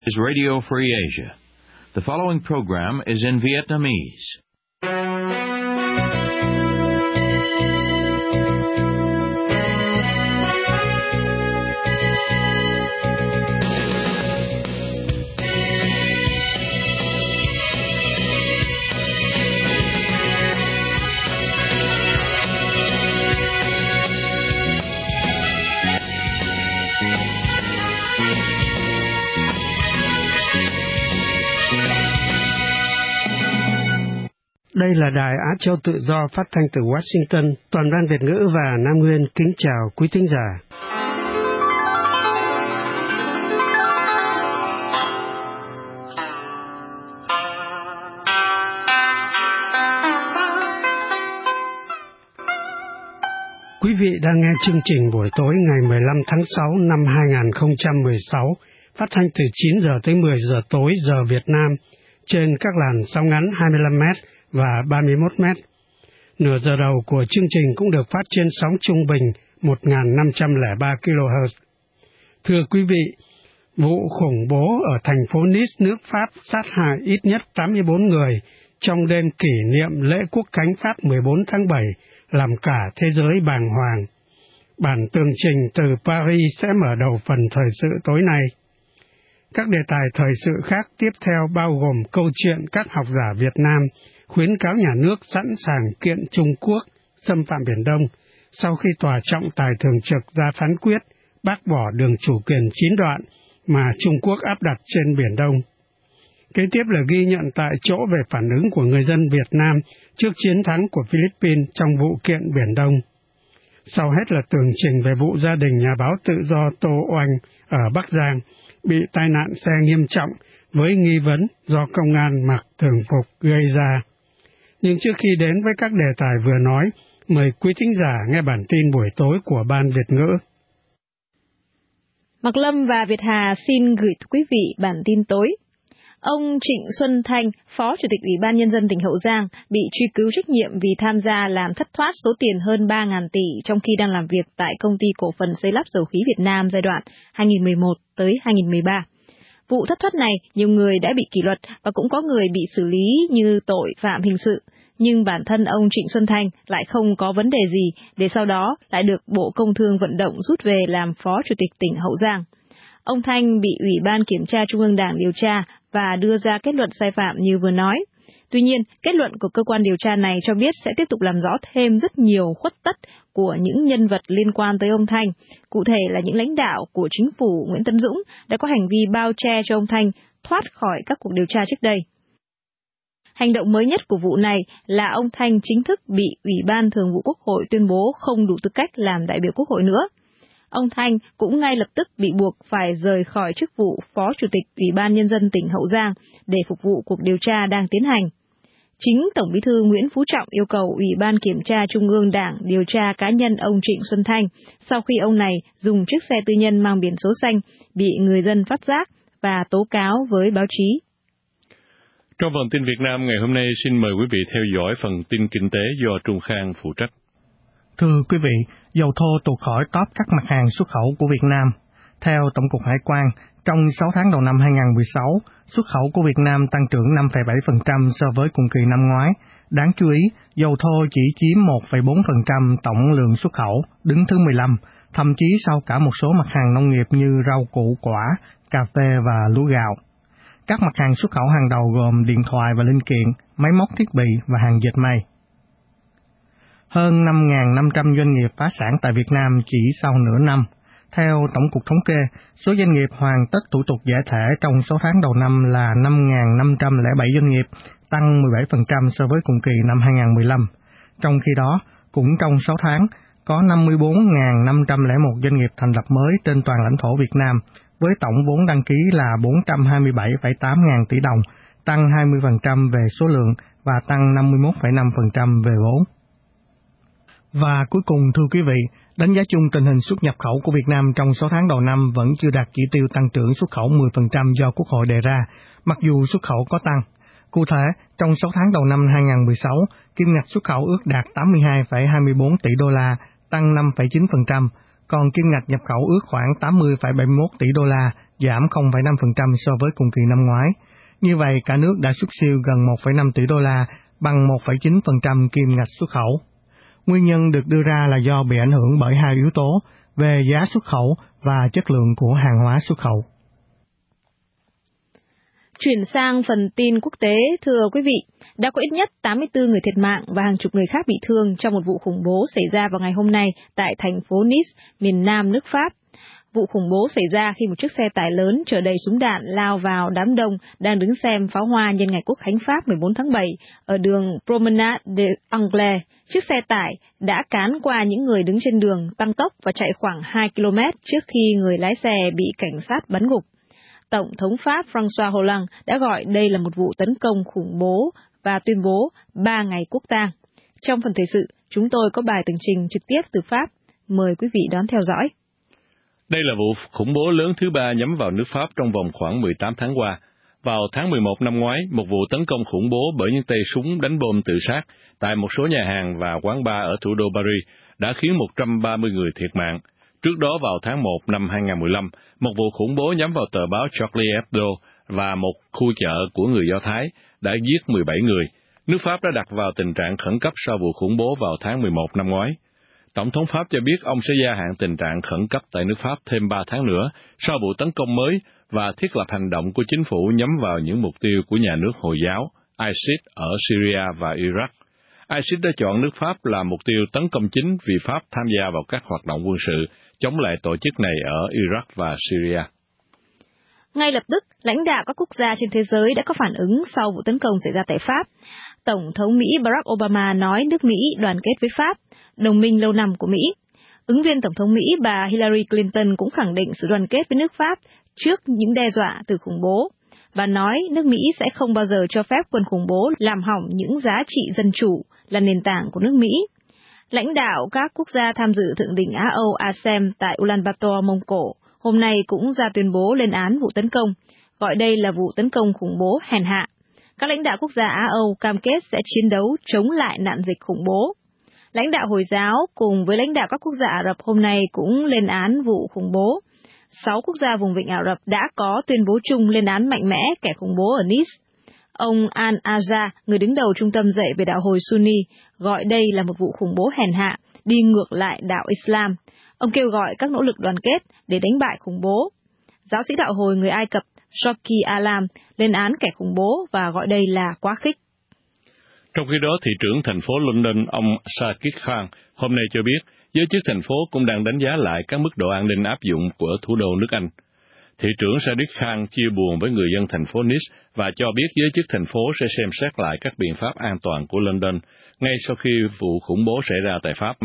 is Radio Free Asia. The following program is in Vietnamese. Đây là Đài Á Châu Tự Do phát thanh từ Washington. Toàn ban Việt ngữ và Nam Nguyên kính chào quý thính giả. Quý vị đang nghe chương trình buổi tối ngày 15 tháng 6 năm 2016, phát thanh từ 9 giờ tới 10 giờ tối giờ Việt Nam, trên các làn sóng ngắn 25m và 31m. Nửa giờ đầu của chương trình cũng được phát trên sóng trung bình 1503 kHz. Thưa quý vị, vụ khủng bố ở thành phố Nice, nước Pháp sát hại ít nhất 84 người trong đêm kỷ niệm lễ quốc khánh Pháp 14 tháng 7 làm cả thế giới bàng hoàng. Bản tường trình từ Paris sẽ mở đầu phần thời sự tối nay. Các đề tài thời sự khác tiếp theo bao gồm câu chuyện các học giả Việt Nam khuyến cáo nhà nước sẵn sàng kiện Trung Quốc xâm phạm Biển Đông sau khi Tòa trọng tài thường trực ra phán quyết bác bỏ đường chủ quyền 9 đoạn mà Trung Quốc áp đặt trên Biển Đông. Kế tiếp là ghi nhận tại chỗ về phản ứng của người dân Việt Nam trước chiến thắng của Philippines trong vụ kiện Biển Đông. Sau hết là tường trình về vụ gia đình nhà báo tự do Tô Oanh ở Bắc Giang bị tai nạn xe nghiêm trọng với nghi vấn do công an mặc thường phục gây ra. Nhưng trước khi đến với các đề tài vừa nói, mời quý thính giả nghe bản tin buổi tối của Ban Việt ngữ. Mạc Lâm và Việt Hà xin gửi quý vị bản tin tối. Ông Trịnh Xuân Thanh, Phó Chủ tịch Ủy ban Nhân dân tỉnh Hậu Giang, bị truy cứu trách nhiệm vì tham gia làm thất thoát số tiền hơn 3.000 tỷ trong khi đang làm việc tại Công ty Cổ phần Xây lắp Dầu khí Việt Nam giai đoạn 2011 tới 2013. Vụ thất thoát này, nhiều người đã bị kỷ luật và cũng có người bị xử lý như tội phạm hình sự, nhưng bản thân ông Trịnh Xuân Thanh lại không có vấn đề gì để sau đó lại được Bộ Công Thương vận động rút về làm Phó Chủ tịch tỉnh Hậu Giang. Ông Thanh bị Ủy ban Kiểm tra Trung ương Đảng điều tra và đưa ra kết luận sai phạm như vừa nói. Tuy nhiên, kết luận của cơ quan điều tra này cho biết sẽ tiếp tục làm rõ thêm rất nhiều khuất tất của những nhân vật liên quan tới ông Thanh, cụ thể là những lãnh đạo của chính phủ Nguyễn Tấn Dũng đã có hành vi bao che cho ông Thanh thoát khỏi các cuộc điều tra trước đây. Hành động mới nhất của vụ này là ông Thanh chính thức bị Ủy ban Thường vụ Quốc hội tuyên bố không đủ tư cách làm đại biểu Quốc hội nữa. Ông Thanh cũng ngay lập tức bị buộc phải rời khỏi chức vụ Phó Chủ tịch Ủy ban Nhân dân tỉnh Hậu Giang để phục vụ cuộc điều tra đang tiến hành. Chính Tổng Bí thư Nguyễn Phú Trọng yêu cầu Ủy ban Kiểm tra Trung ương Đảng điều tra cá nhân ông Trịnh Xuân Thanh sau khi ông này dùng chiếc xe tư nhân mang biển số xanh bị người dân phát giác và tố cáo với báo chí. Trong phần tin Việt Nam ngày hôm nay, xin mời quý vị theo dõi phần tin kinh tế do Trung Khang phụ trách. Thưa quý vị, dầu thô tụt khỏi top các mặt hàng xuất khẩu của Việt Nam. Theo Tổng cục Hải quan, trong 6 tháng đầu năm 2016, xuất khẩu của Việt Nam tăng trưởng 5,7% so với cùng kỳ năm ngoái. Đáng chú ý, dầu thô chỉ chiếm 1,4% tổng lượng xuất khẩu, đứng thứ 15, thậm chí sau cả một số mặt hàng nông nghiệp như rau củ quả, cà phê và lúa gạo. Các mặt hàng xuất khẩu hàng đầu gồm điện thoại và linh kiện, máy móc thiết bị và hàng dệt may. Hơn 5.500 doanh nghiệp phá sản tại Việt Nam chỉ sau nửa năm. Theo Tổng cục Thống kê, số doanh nghiệp hoàn tất thủ tục giải thể trong 6 tháng đầu năm là 5.507 doanh nghiệp, tăng 17% so với cùng kỳ năm 2015. Trong khi đó, cũng trong 6 tháng, có 54.501 doanh nghiệp thành lập mới trên toàn lãnh thổ Việt Nam, với tổng vốn đăng ký là 427,8 ngàn tỷ đồng, tăng 20% về số lượng và tăng 51,5% về vốn. Và cuối cùng, thưa quý vị, đánh giá chung tình hình xuất nhập khẩu của Việt Nam trong 6 tháng đầu năm vẫn chưa đạt chỉ tiêu tăng trưởng xuất khẩu 10% do Quốc hội đề ra, mặc dù xuất khẩu có tăng. Cụ thể, trong 6 tháng đầu năm 2016, kim ngạch xuất khẩu ước đạt 82,24 tỷ đô la, tăng 5,9%, còn kim ngạch nhập khẩu ước khoảng 80,71 tỷ đô la, giảm 0,5% so với cùng kỳ năm ngoái. Như vậy, cả nước đã xuất siêu gần 1,5 tỷ đô la, bằng 1,9% kim ngạch xuất khẩu. Nguyên nhân được đưa ra là do bị ảnh hưởng bởi hai yếu tố về giá xuất khẩu và chất lượng của hàng hóa xuất khẩu. Chuyển sang phần tin quốc tế, thưa quý vị, đã có ít nhất 84 người thiệt mạng và hàng chục người khác bị thương trong một vụ khủng bố xảy ra vào ngày hôm nay tại thành phố Nice, miền nam nước Pháp. Vụ khủng bố xảy ra khi một chiếc xe tải lớn chở đầy súng đạn lao vào đám đông đang đứng xem pháo hoa nhân ngày Quốc khánh Pháp 14 tháng 7 ở đường Promenade des Anglais. Chiếc xe tải đã cán qua những người đứng trên đường, tăng tốc và chạy khoảng 2 km trước khi người lái xe bị cảnh sát bắn gục. Tổng thống Pháp François Hollande đã gọi đây là một vụ tấn công khủng bố và tuyên bố 3 ngày quốc tang. Trong phần thời sự, chúng tôi có bài tường trình trực tiếp từ Pháp. Mời quý vị đón theo dõi. Đây là vụ khủng bố lớn thứ 3 nhắm vào nước Pháp trong vòng khoảng 18 tháng qua. Vào tháng 11 năm ngoái, một vụ tấn công khủng bố bởi những tay súng đánh bom tự sát tại một số nhà hàng và quán bar ở thủ đô Paris đã khiến 130 người thiệt mạng. Trước đó vào tháng 1 năm 2015, một vụ khủng bố nhắm vào tờ báo Charlie Hebdo và một khu chợ của người Do Thái đã giết 17 người. Nước Pháp đã đặt vào tình trạng khẩn cấp sau vụ khủng bố vào tháng 11 năm ngoái. Tổng thống Pháp cho biết ông sẽ gia hạn tình trạng khẩn cấp tại nước Pháp thêm 3 tháng nữa sau vụ tấn công mới và thiết lập hành động của chính phủ nhắm vào những mục tiêu của nhà nước Hồi giáo, ISIS ở Syria và Iraq. ISIS đã chọn nước Pháp là mục tiêu tấn công chính vì Pháp tham gia vào các hoạt động quân sự chống lại tổ chức này ở Iraq và Syria. Ngay lập tức, lãnh đạo các quốc gia trên thế giới đã có phản ứng sau vụ tấn công xảy ra tại Pháp. Tổng thống Mỹ Barack Obama nói nước Mỹ đoàn kết với Pháp, đồng minh lâu năm của Mỹ. Ứng viên Tổng thống Mỹ bà Hillary Clinton cũng khẳng định sự đoàn kết với nước Pháp trước những đe dọa từ khủng bố. Bà nói nước Mỹ sẽ không bao giờ cho phép quân khủng bố làm hỏng những giá trị dân chủ là nền tảng của nước Mỹ. Lãnh đạo các quốc gia tham dự Thượng đỉnh Á-Âu ASEM tại Ulaanbaatar, Mông Cổ, hôm nay cũng ra tuyên bố lên án vụ tấn công, gọi đây là vụ tấn công khủng bố hèn hạ. Các lãnh đạo quốc gia Á-Âu cam kết sẽ chiến đấu chống lại nạn dịch khủng bố. Lãnh đạo Hồi giáo cùng với lãnh đạo các quốc gia Ả Rập hôm nay cũng lên án vụ khủng bố. 6 quốc gia vùng vịnh Ả Rập đã có tuyên bố chung lên án mạnh mẽ kẻ khủng bố ở Nice. Ông Al-Azhar, người đứng đầu trung tâm dạy về đạo hồi Sunni, gọi đây là một vụ khủng bố hèn hạ, đi ngược lại đạo Islam. Ông kêu gọi các nỗ lực đoàn kết để đánh bại khủng bố. Giáo sĩ đạo hồi người Ai Cập Shoki Alam lên án kẻ khủng bố và gọi đây là quá khích. Trong khi đó, thị trưởng thành phố London, ông Sadiq Khan, hôm nay cho biết giới chức thành phố cũng đang đánh giá lại các mức độ an ninh áp dụng của thủ đô nước Anh. Thị trưởng Sadiq Khan chia buồn với người dân thành phố Nice và cho biết giới chức thành phố sẽ xem xét lại các biện pháp an toàn của London ngay sau khi vụ khủng bố xảy ra tại Pháp.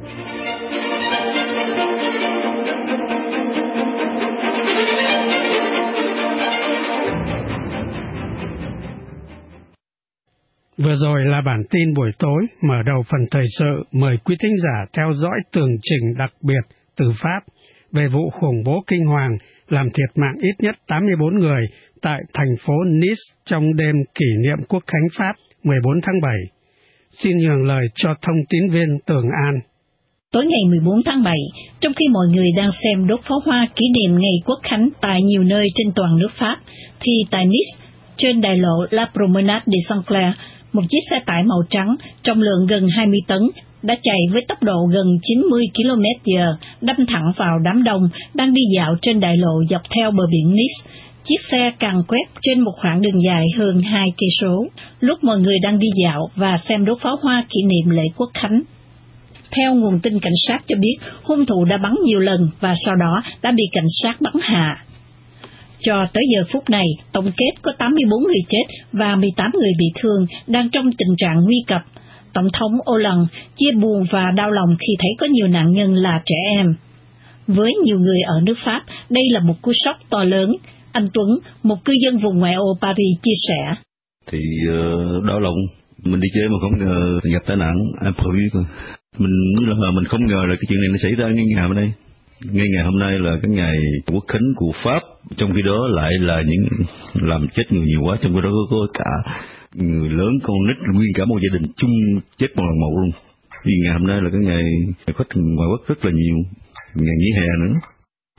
Vừa rồi là bản tin buổi tối, mở đầu phần thời sự, mời quý thính giả theo dõi tường trình đặc biệt từ Pháp về vụ khủng bố kinh hoàng làm thiệt mạng ít nhất 84 người tại thành phố Nice trong đêm kỷ niệm Quốc khánh Pháp 14 tháng 7. Xin nhường lời cho thông tín viên Tường An. Tối ngày 14 tháng 7, trong khi mọi người đang xem đốt pháo hoa kỷ niệm ngày Quốc khánh tại nhiều nơi trên toàn nước Pháp, thì tại Nice, trên đại lộ La Promenade des Anglais, một chiếc xe tải màu trắng trọng lượng gần 20 tấn đã chạy với tốc độ gần 90 km/h, đâm thẳng vào đám đông đang đi dạo trên đại lộ dọc theo bờ biển Nice. Chiếc xe càn quét trên một khoảng đường dài hơn 2 cây số, lúc mọi người đang đi dạo và xem đốt pháo hoa kỷ niệm lễ Quốc khánh. Theo nguồn tin cảnh sát cho biết, hung thủ đã bắn nhiều lần và sau đó đã bị cảnh sát bắn hạ. Cho tới giờ phút này, tổng kết có 84 người chết và 18 người bị thương đang trong tình trạng nguy cấp. Tổng thống Hollande chia buồn và đau lòng khi thấy có nhiều nạn nhân là trẻ em. Với nhiều người ở nước Pháp, đây là một cú sốc to lớn. Anh Tuấn, một cư dân vùng ngoại ô Paris chia sẻ. Thì đau lòng, mình đi chơi mà không ngờ gặp tai nạn, mình không ngờ là cái chuyện này nó xảy ra ngay ngày hôm nay. Ngay ngày hôm nay là cái ngày Quốc khánh của Pháp, trong khi đó lại là những làm chết người nhiều quá, trong khi đó có cả người lớn, con nít, nguyên cả một gia đình chung chết một lần một luôn. Vì ngày hôm nay là cái ngày khách ngoại quốc rất là nhiều, ngày nghỉ hè nữa.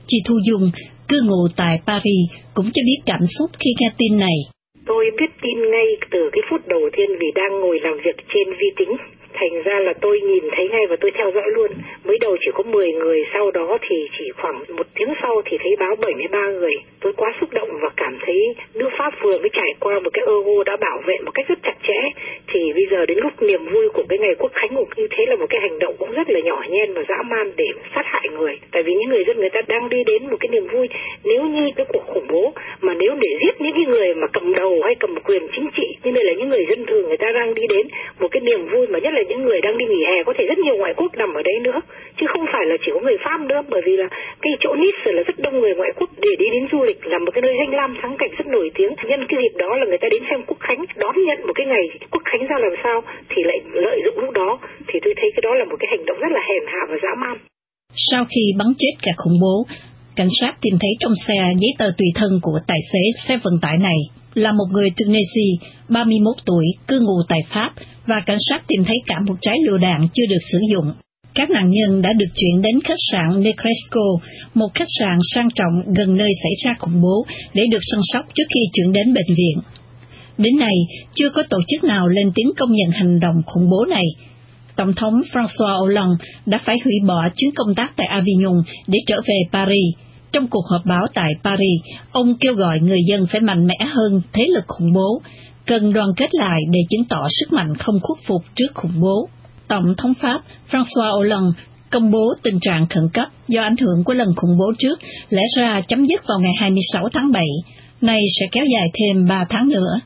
Chị Thu Dung, cư ngụ tại Paris, cũng cho biết cảm xúc khi nghe tin này. Tôi biết tin ngay từ cái phút đầu tiên vì đang ngồi làm việc trên vi tính. Thành ra là tôi nhìn thấy ngay và tôi theo dõi luôn. Mới đầu chỉ có 10 người, sau đó thì chỉ khoảng 1 tiếng sau thì thấy báo 73 người. Tôi quá xúc động và cảm thấy nước Pháp vừa mới trải qua một cái Euro đã bảo vệ một cách rất chặt chẽ. Thì bây giờ đến lúc niềm vui của cái ngày Quốc khánh cũng như thế là một cái hành động cũng rất là nhỏ nhen và dã man để sát hại người. Tại vì những người dân người ta đang đi đến một cái niềm vui. Nếu như cái cuộc khủng bố mà nếu để giết những cái người mà cầm đầu hay cầm quyền chính trị, như đây là những người dân thường người ta đang đi đến một cái niềm vui, mà nhất là những người đang đi nghỉ hè, có thể rất nhiều ngoại quốc nằm ở đấy nữa, chứ không phải là chỉ có người Pháp nữa, bởi vì là cái chỗ Nice là rất đông người ngoại quốc để đi đến du lịch, là một cái nơi danh lam thắng cảnh rất nổi tiếng. Nhân cái dịp đó là người ta đến xem Quốc khánh, đón nhận một cái ngày Quốc khánh ra làm sao thì lại lợi dụng lúc đó, thì tôi thấy cái đó là một cái hành động rất là hèn hạ và dã man. Sau khi bắn chết kẻ khủng bố, cảnh sát tìm thấy trong xe giấy tờ tùy thân của tài xế xe vận tải này là một người Tunisia, 31 tuổi, cư ngụ tại Pháp, và cảnh sát tìm thấy cả một trái lựu đạn chưa được sử dụng. Các nạn nhân đã được chuyển đến khách sạn Negresco, một khách sạn sang trọng gần nơi xảy ra khủng bố, để được săn sóc trước khi chuyển đến bệnh viện. Đến nay, chưa có tổ chức nào lên tiếng công nhận hành động khủng bố này. Tổng thống François Hollande đã phải hủy bỏ chuyến công tác tại Avignon để trở về Paris. Trong cuộc họp báo tại Paris, ông kêu gọi người dân phải mạnh mẽ hơn thế lực khủng bố, cần đoàn kết lại để chứng tỏ sức mạnh không khuất phục trước khủng bố. Tổng thống Pháp François Hollande công bố tình trạng khẩn cấp do ảnh hưởng của lần khủng bố trước, lẽ ra chấm dứt vào ngày 26 tháng 7, nay sẽ kéo dài thêm 3 tháng nữa.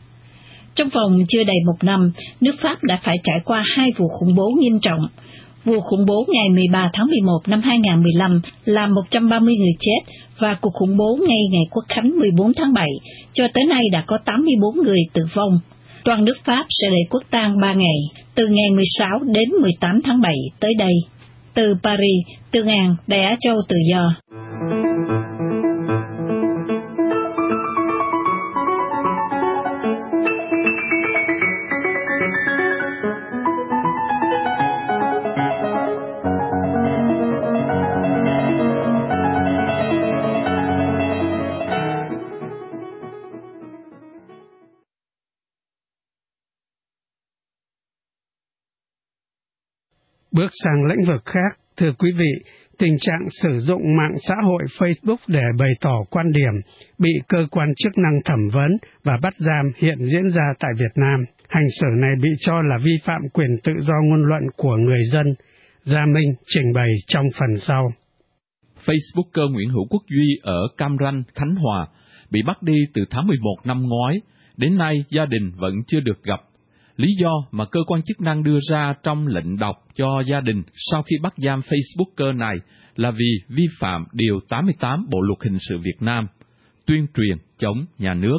Trong vòng chưa đầy 1 năm, nước Pháp đã phải trải qua 2 vụ khủng bố nghiêm trọng. Vụ khủng bố ngày 13 tháng 11 năm 2015 làm 130 người chết, và cuộc khủng bố ngay ngày Quốc khánh 14 tháng 7, cho tới nay đã có 84 người tử vong. Toàn nước Pháp sẽ lễ quốc tang 3 ngày, từ ngày 16 đến 18 tháng 7 tới đây. Từ Paris, Tương An, Đài Á Châu Tự Do. Bước sang lĩnh vực khác, thưa quý vị, tình trạng sử dụng mạng xã hội Facebook để bày tỏ quan điểm bị cơ quan chức năng thẩm vấn và bắt giam hiện diễn ra tại Việt Nam. Hành xử này bị cho là vi phạm quyền tự do ngôn luận của người dân. Gia Minh trình bày trong phần sau. Facebooker Nguyễn Hữu Quốc Duy ở Cam Ranh, Khánh Hòa bị bắt đi từ tháng 11 năm ngoái. Đến nay, gia đình vẫn chưa được gặp. Lý do mà cơ quan chức năng đưa ra trong lệnh đọc cho gia đình sau khi bắt giam Facebooker này là vì vi phạm Điều 88 Bộ Luật Hình sự Việt Nam, tuyên truyền chống nhà nước.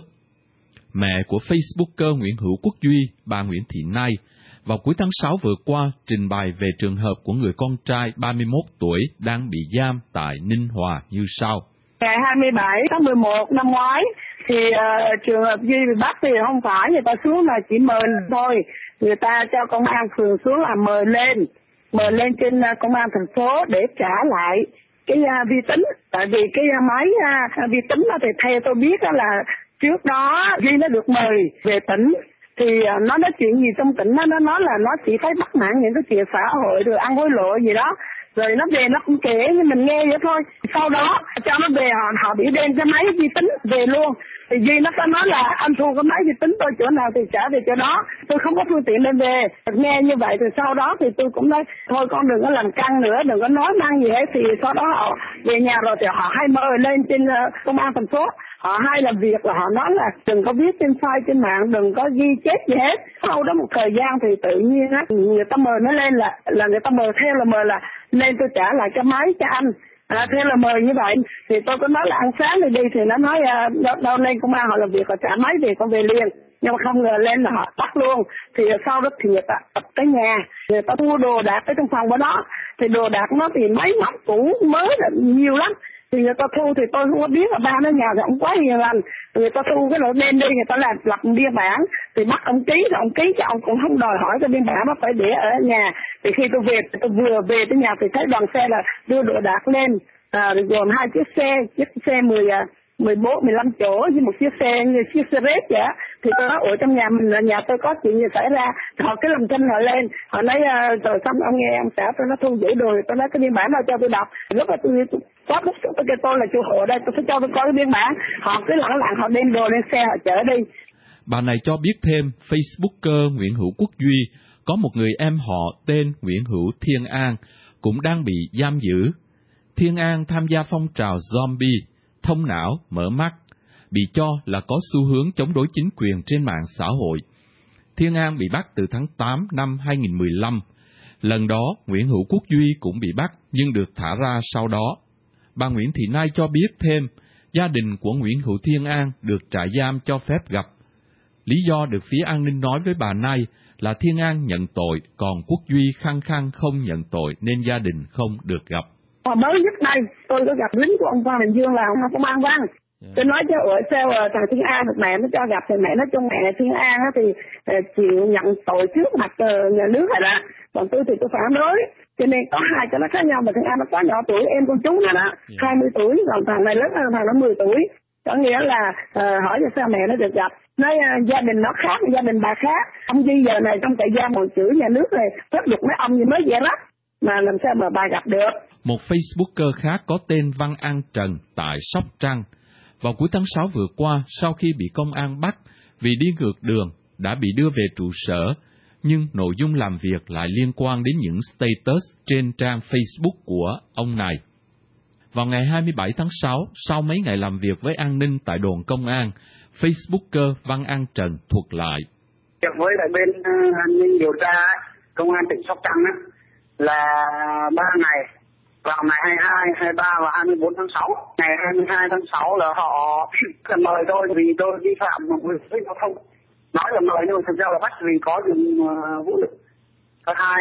Mẹ của Facebooker Nguyễn Hữu Quốc Duy, bà Nguyễn Thị Nai, vào cuối tháng 6 vừa qua trình bày về trường hợp của người con trai 31 tuổi đang bị giam tại Ninh Hòa như sau. Ngày 27 tháng 11 năm ngoái, thì trường hợp Duy bị bắt thì không phải người ta xuống là chỉ mời thôi, người ta cho công an phường xuống là mời lên trên công an thành phố để trả lại cái vi tính. Tại vì cái máy vi tính đó thì theo tôi biết đó là trước đó Duy nó được mời về tỉnh, thì nó nói chuyện gì trong tỉnh đó, nó nói là nó chỉ thấy bắt nạt những cái chuyện xã hội rồi ăn hối lộ gì đó. Rồi nó về nó cũng kể như mình nghe vậy thôi. Sau đó cho nó về họ bị đem cái máy vi tính về luôn. Thì Duy nó có nói là anh thu cái máy vi tính tôi chỗ nào thì trả về chỗ đó. Tôi không có phương tiện đem về. Nghe như vậy thì sau đó thì tôi cũng nói thôi con đừng có làm căng nữa, đừng có nói năng gì hết. Thì sau đó họ về nhà rồi thì họ hay mời lên trên công an thành phố. Họ hay làm việc là họ nói là đừng có viết trên file trên mạng, đừng có ghi chép gì hết. Sau đó một thời gian thì tự nhiên á, người ta mời nó lên là người ta mời theo là mời là nên tôi trả lại cái máy cho anh. Theo là mời như vậy thì tôi có nói là ăn sáng đi thì nó nói đâu lên công an họ làm việc họ trả máy về con về liền. Nhưng mà không ngờ lên là họ bắt luôn. Thì sau đó thì người ta tập tới nhà, người ta mua đồ đạc ở trong phòng của nó. Thì đồ đạc nó thì máy móc cũ mới là nhiều lắm. Thì người ta thu thì tôi không có biết là ba nó nhà thì ông quá hiền lành. Người ta thu cái lỗi đem đi, người ta làm lập biên bản. Thì bắt ông ký, rồi ông ký cho ông cũng không đòi hỏi cái biên bản nó phải để ở nhà. Thì khi tôi về, tôi vừa về tới nhà thì thấy đoàn xe là đưa đồ đạc lên. gồm 2 chiếc xe 14, 15 chỗ với một chiếc xe rết vậy. Thì tôi nói ở trong nhà mình là nhà tôi có chuyện gì xảy ra, họ cứ làm tranh họ lên, họ nói rồi xong ông nghe ông xã tôi nó thu giữ đồ, tôi nói cái biên bản nào cho tôi đọc. Lúc mà tôi có bức xúc, tôi kêu tôi là chủ hộ ở đây, tôi phải cho tôi có cái biên bản. Họ cứ lẳng lặng họ đem đồ lên xe họ chở đi. Bà này cho biết thêm Facebooker Nguyễn Hữu Quốc Duy có một người em họ tên Nguyễn Hữu Thiên An cũng đang bị giam giữ. Thiên An tham gia phong trào zombie, thông não, mở mắt, bị cho là có xu hướng chống đối chính quyền trên mạng xã hội. Thiên An bị bắt từ tháng 8 năm 2015. Lần đó, Nguyễn Hữu Quốc Duy cũng bị bắt nhưng được thả ra sau đó. Bà Nguyễn Thị Nai cho biết thêm, gia đình của Nguyễn Hữu Thiên An được trại giam cho phép gặp. Lý do được phía an ninh nói với bà Nai là Thiên An nhận tội, còn Quốc Duy khăng khăng không nhận tội nên gia đình không được gặp. Mới nhất đây, tôi có gặp lính của ông Phan Đình Dương là ông công an Văn. Tôi nói cho ở sao thằng Thiên An mẹ nó cho gặp thì mẹ nói chung mẹ Thiên An thì chịu nhận tội trước mặt nhà nước rồi đó. Còn tôi thì tôi phản đối. Cho nên có hai cái nó khác nhau, mà Thiên An nó có nhỏ tuổi em con chú này đó, 20 tuổi, còn thằng này lớn hơn thằng nó 10 tuổi. Có nghĩa là hỏi cho sao mẹ nó được gặp. Nói gia đình nó khác, gia đình bà khác. Ông Duy giờ này trong trại giam còn chửi nhà nước này, pháp luật mấy ông gì mới vậy đó. Mà làm sao mà bà gặp được. Một Facebooker khác có tên Văn An Trần tại Sóc Trăng, vào cuối tháng 6 vừa qua, sau khi bị công an bắt vì đi ngược đường, đã bị đưa về trụ sở, nhưng nội dung làm việc lại liên quan đến những status trên trang Facebook của ông này. Vào ngày 27 tháng 6, sau mấy ngày làm việc với an ninh tại đồn công an, Facebooker Văn An Trần thuật lại. Với lại bên an ninh điều tra, công an tỉnh Sóc Trăng là 3 ngày, vào ngày 22, 23 và 24 tháng 6. Ngày 22 tháng 6 là họ mời tôi vì tôi vi phạm với giao thông. Nói là mời nhưng mà thực ra là bắt vì có dùng vũ lực. Có hai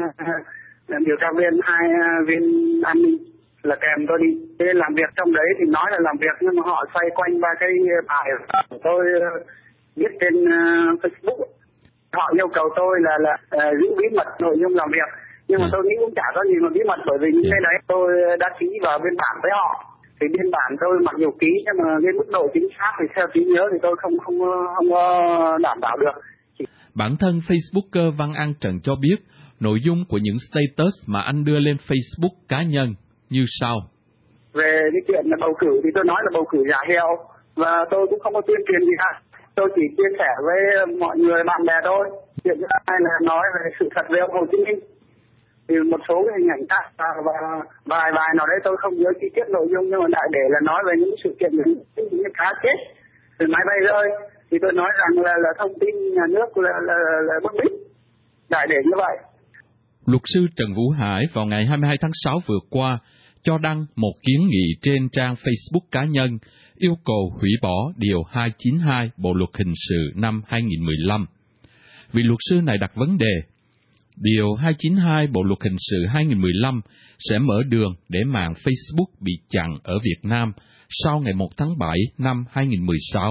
điều tra viên, hai viên an ninh là kèm tôi đi. Thế làm việc trong đấy thì nói là làm việc nhưng mà họ xoay quanh ba cái bài của tôi viết trên Facebook. Họ yêu cầu tôi là giữ bí mật nội dung làm việc. Nhưng mà tôi nghĩ cũng chả có gì mà bí mật, bởi vì những cái đấy tôi đã ký vào biên bản với họ. Thì biên bản tôi mặc dù ký nhưng mà cái mức độ chính xác thì theo trí nhớ thì tôi không đảm bảo được. Bản thân Facebooker Văn An Trần cho biết nội dung của những status mà anh đưa lên Facebook cá nhân như sau. Về cái chuyện là bầu cử thì tôi nói là bầu cử giả hiệu và tôi cũng không có tuyên truyền gì cả. Tôi chỉ chia sẻ với mọi người bạn bè thôi. Chuyện thứ hai là nói về sự thật về ông Hồ Chí Minh. Thì một số cái hình ảnh khác và vài bài nào đấy tôi không nhớ chi tiết nội dung, nhưng mà đại để là nói về những sự kiện những cá chết từ máy bay rơi thì tôi nói rằng là thông tin nhà nước là bất minh, đại để như vậy. Luật sư Trần Vũ Hải vào ngày 22 tháng 6 vừa qua cho đăng một kiến nghị trên trang Facebook cá nhân yêu cầu hủy bỏ Điều 292 Bộ Luật Hình sự năm 2015. Vị luật sư này đặt vấn đề, Điều 292 Bộ Luật Hình sự 2015 sẽ mở đường để mạng Facebook bị chặn ở Việt Nam sau ngày 1 tháng 7 năm 2016.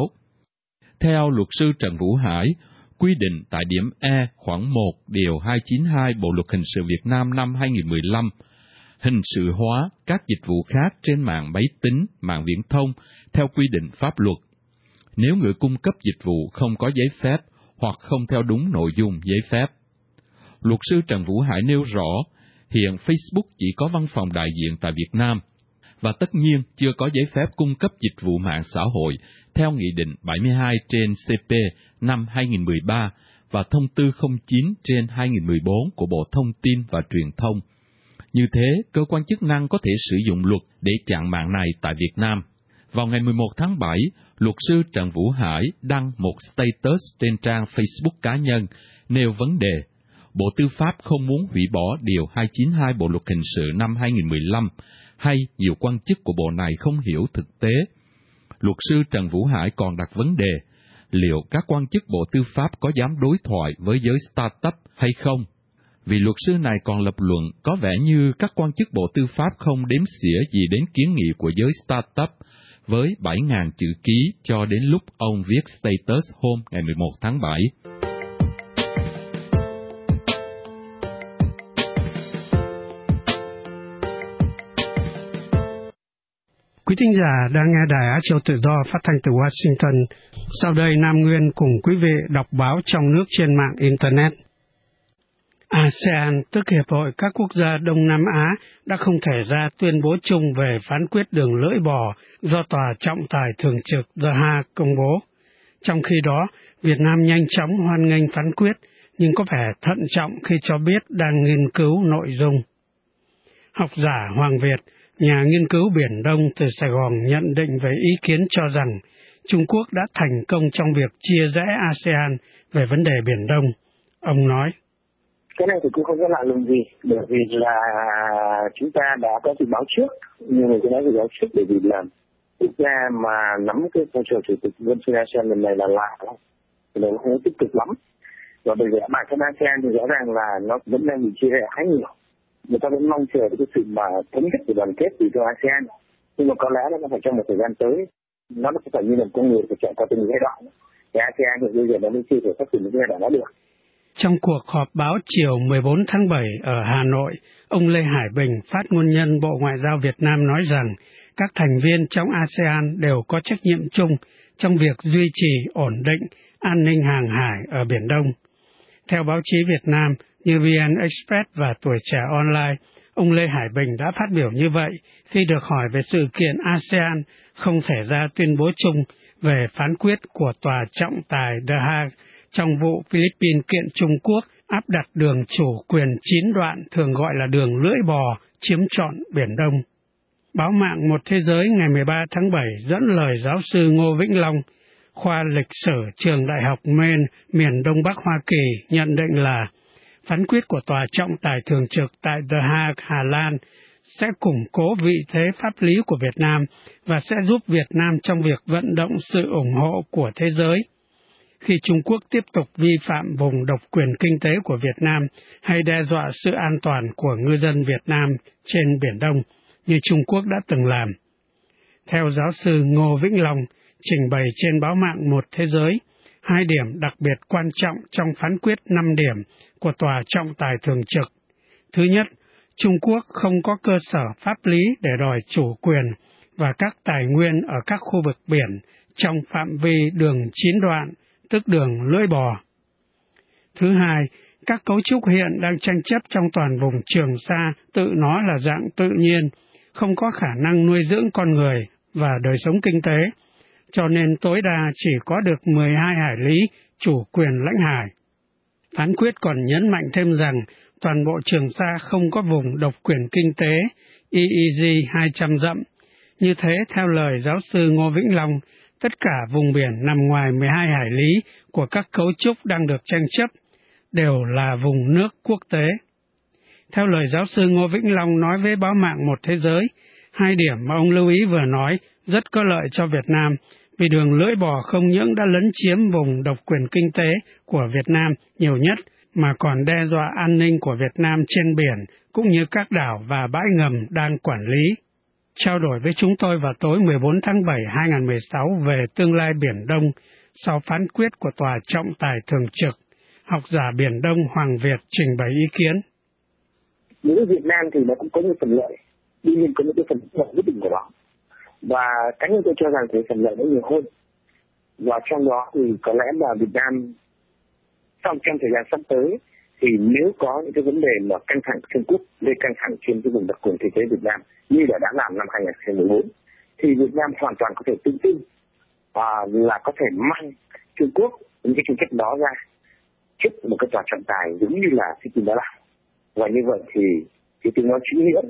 Theo luật sư Trần Vũ Hải, quy định tại điểm E khoản 1 Điều 292 Bộ Luật Hình sự Việt Nam năm 2015, hình sự hóa các dịch vụ khác trên mạng máy tính, mạng viễn thông theo quy định pháp luật. Nếu người cung cấp dịch vụ không có giấy phép hoặc không theo đúng nội dung giấy phép. Luật sư Trần Vũ Hải nêu rõ, hiện Facebook chỉ có văn phòng đại diện tại Việt Nam, và tất nhiên chưa có giấy phép cung cấp dịch vụ mạng xã hội theo Nghị định 72 trên CP năm 2013 và Thông tư 09 trên 2014 của Bộ Thông tin và Truyền thông. Như thế, cơ quan chức năng có thể sử dụng luật để chặn mạng này tại Việt Nam. Vào ngày 11 tháng 7, luật sư Trần Vũ Hải đăng một status trên trang Facebook cá nhân nêu vấn đề Bộ Tư pháp không muốn hủy bỏ Điều 292 Bộ Luật Hình sự năm 2015, hay nhiều quan chức của bộ này không hiểu thực tế. Luật sư Trần Vũ Hải còn đặt vấn đề, liệu các quan chức Bộ Tư pháp có dám đối thoại với giới startup hay không? Vị luật sư này còn lập luận có vẻ như các quan chức Bộ Tư pháp không đếm xỉa gì đến kiến nghị của giới startup với 7.000 chữ ký cho đến lúc ông viết status hôm ngày 11 tháng 7. thính giả đang nghe Đài Á Châu Tự Do phát thanh từ Washington. Sau đây Nam Nguyên cùng quý vị đọc báo trong nước trên mạng Internet. ASEAN, tức Hiệp hội các quốc gia Đông Nam Á, đã không thể ra tuyên bố chung về phán quyết đường lưỡi bò do Tòa trọng tài thường trực The Hague công bố. Trong khi đó, Việt Nam nhanh chóng hoan nghênh phán quyết, nhưng có vẻ thận trọng khi cho biết đang nghiên cứu nội dung. Học giả Hoàng Việt, nhà nghiên cứu Biển Đông từ Sài Gòn nhận định về ý kiến cho rằng Trung Quốc đã thành công trong việc chia rẽ ASEAN về vấn đề Biển Đông. Ông nói, cái này thì cũng không có lạ lùng gì, bởi vì là chúng ta đã có dự báo trước, nhưng mà cái đó dự báo trước bởi vì là quốc gia mà nắm cái vai trò chủ tịch Liên minh ASEAN lần này là lạ lắm, thì nó không có tích cực lắm. Và bởi vì bản thân ASEAN thì rõ ràng là nó vẫn đang bị chia rẽ khá nhiều. Người ta vẫn mong chờ cái sự mà thống nhất và đoàn kết từ cho ASEAN, nhưng mà có lẽ nó phải trong một thời gian tới, nó không phải như là con người phải chạy qua từng giai đoạn. Thì ASEAN thì bây giờ nó mới chưa thể phát triển những giai đoạn đó được. Trong cuộc họp báo chiều 14 tháng 7 ở Hà Nội, ông Lê Hải Bình, phát ngôn nhân Bộ Ngoại giao Việt Nam nói rằng các thành viên trong ASEAN đều có trách nhiệm chung trong việc duy trì ổn định, an ninh hàng hải ở Biển Đông. Theo báo chí Việt Nam như VN Express và Tuổi Trẻ Online, ông Lê Hải Bình đã phát biểu như vậy khi được hỏi về sự kiện ASEAN không thể ra tuyên bố chung về phán quyết của Tòa trọng tài The Hague trong vụ Philippines kiện Trung Quốc áp đặt đường chủ quyền 9 đoạn thường gọi là đường lưỡi bò chiếm trọn Biển Đông. Báo mạng Một Thế Giới ngày 13 tháng 7 dẫn lời giáo sư Ngô Vĩnh Long, khoa lịch sử trường Đại học Maine, miền Đông Bắc Hoa Kỳ nhận định là phán quyết của Tòa trọng tài thường trực tại The Hague, Hà Lan sẽ củng cố vị thế pháp lý của Việt Nam và sẽ giúp Việt Nam trong việc vận động sự ủng hộ của thế giới. Khi Trung Quốc tiếp tục vi phạm vùng độc quyền kinh tế của Việt Nam hay đe dọa sự an toàn của ngư dân Việt Nam trên Biển Đông, như Trung Quốc đã từng làm. Theo giáo sư Ngô Vĩnh Long, trình bày trên báo mạng Một Thế Giới, 2 điểm đặc biệt quan trọng trong phán quyết 5 điểm của Tòa trọng tài thường trực. Thứ nhất, Trung Quốc không có cơ sở pháp lý để đòi chủ quyền và các tài nguyên ở các khu vực biển trong phạm vi đường 9 đoạn, tức đường lưỡi bò. Thứ hai, các cấu trúc hiện đang tranh chấp trong toàn vùng Trường Sa tự nó là dạng tự nhiên, không có khả năng nuôi dưỡng con người và đời sống kinh tế, cho nên tối đa chỉ có được 12 hải lý chủ quyền lãnh hải. Phán quyết còn nhấn mạnh thêm rằng toàn bộ Trường Sa không có vùng độc quyền kinh tế EEZ 200 dặm. Như thế, theo lời giáo sư Ngô Vĩnh Long, tất cả vùng biển nằm ngoài 12 hải lý của các cấu trúc đang được tranh chấp đều là vùng nước quốc tế. Theo lời giáo sư Ngô Vĩnh Long nói với báo mạng Một Thế Giới, 2 điểm mà ông lưu ý vừa nói rất có lợi cho Việt Nam, vì đường lưỡi bò không những đã lấn chiếm vùng độc quyền kinh tế của Việt Nam nhiều nhất, mà còn đe dọa an ninh của Việt Nam trên biển, cũng như các đảo và bãi ngầm đang quản lý. Trao đổi với chúng tôi vào tối 14 tháng 7 2016 về tương lai Biển Đông sau phán quyết của Tòa trọng tài thường trực, học giả Biển Đông Hoàng Việt trình bày ý kiến. Đối với Việt Nam thì nó cũng có những phần lợi, tuy nhiên có những cái phần lợi nhất định của nó. Và cá nhân tôi cho rằng cái phần lợi nó nhiều hơn. Và trong đó thì có lẽ là Việt Nam trong thời gian sắp tới thì nếu có những cái vấn đề mà căng thẳng Trung Quốc gây căng thẳng trên cái vùng đặc quyền kinh tế Việt Nam như là đã làm năm 2014, thì Việt Nam hoàn toàn có thể tự tin là có thể mang Trung Quốc những cái tranh chấp đó ra trước một cái tòa trọng tài giống như là Philippines đã làm. Và như vậy thì cái tiếng nói chính nghĩa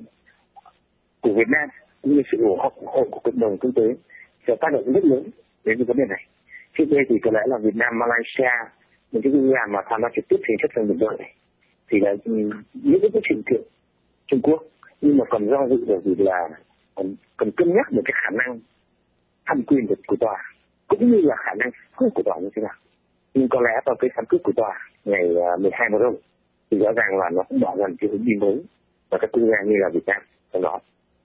của Việt Nam cũng như sự ủng hộ của cộng đồng quốc tế sẽ tác động rất lớn đến cái vấn đề này. Trước đây thì có lẽ là Việt Nam, Malaysia, những cái quốc gia mà tham gia trực tiếp tranh chấp trong Biển Đông này thì là những cái chuyện kiện Trung Quốc, nhưng mà còn do dự bởi vì là còn cân nhắc được cái khả năng tham quyền của tòa cũng như là khả năng phúc của tòa như thế nào. Nhưng có lẽ vào cái phán quyết của tòa ngày 12 tháng 5 thì rõ ràng là nó cũng bỏ ra cái hướng đi mới và các quốc gia như là Việt Nam trong đó.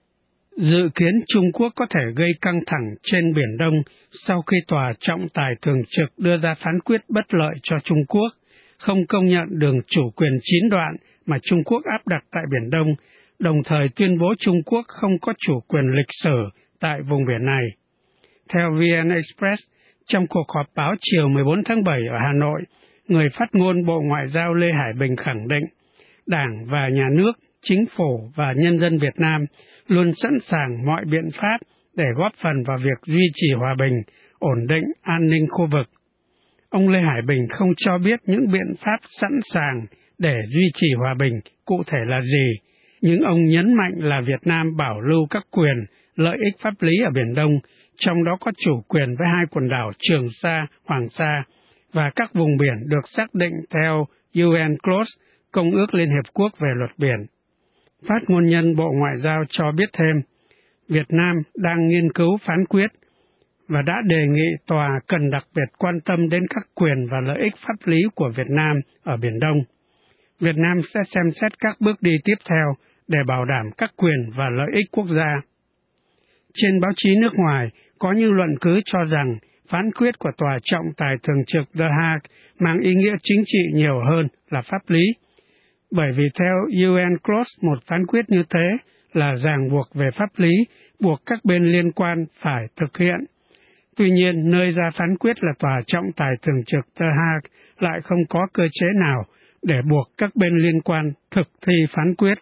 Dự kiến Trung Quốc có thể gây căng thẳng trên Biển Đông sau khi Tòa trọng tài thường trực đưa ra phán quyết bất lợi cho Trung Quốc, không công nhận đường chủ quyền 9 đoạn mà Trung Quốc áp đặt tại Biển Đông, đồng thời tuyên bố Trung Quốc không có chủ quyền lịch sử tại vùng biển này. Theo VN Express, trong cuộc họp báo chiều 14 tháng 7 ở Hà Nội, người phát ngôn Bộ Ngoại giao Lê Hải Bình khẳng định Đảng và Nhà nước, Chính phủ và nhân dân Việt Nam luôn sẵn sàng mọi biện pháp để góp phần vào việc duy trì hòa bình, ổn định, an ninh khu vực. Ông Lê Hải Bình không cho biết những biện pháp sẵn sàng để duy trì hòa bình cụ thể là gì, nhưng ông nhấn mạnh là Việt Nam bảo lưu các quyền, lợi ích pháp lý ở Biển Đông, trong đó có chủ quyền với hai quần đảo Trường Sa, Hoàng Sa và các vùng biển được xác định theo UNCLOS, Công ước Liên Hiệp Quốc về luật biển. Phát ngôn nhân Bộ Ngoại giao cho biết thêm, Việt Nam đang nghiên cứu phán quyết và đã đề nghị tòa cần đặc biệt quan tâm đến các quyền và lợi ích pháp lý của Việt Nam ở Biển Đông. Việt Nam sẽ xem xét các bước đi tiếp theo để bảo đảm các quyền và lợi ích quốc gia. Trên báo chí nước ngoài, có những luận cứ cho rằng phán quyết của Tòa trọng tài thường trực The Hague mang ý nghĩa chính trị nhiều hơn là pháp lý, bởi vì theo UNCLOS một phán quyết như thế là ràng buộc về pháp lý, buộc các bên liên quan phải thực hiện. Tuy nhiên, nơi ra phán quyết là Tòa trọng tài thường trực The Hague lại không có cơ chế nào để buộc các bên liên quan thực thi phán quyết.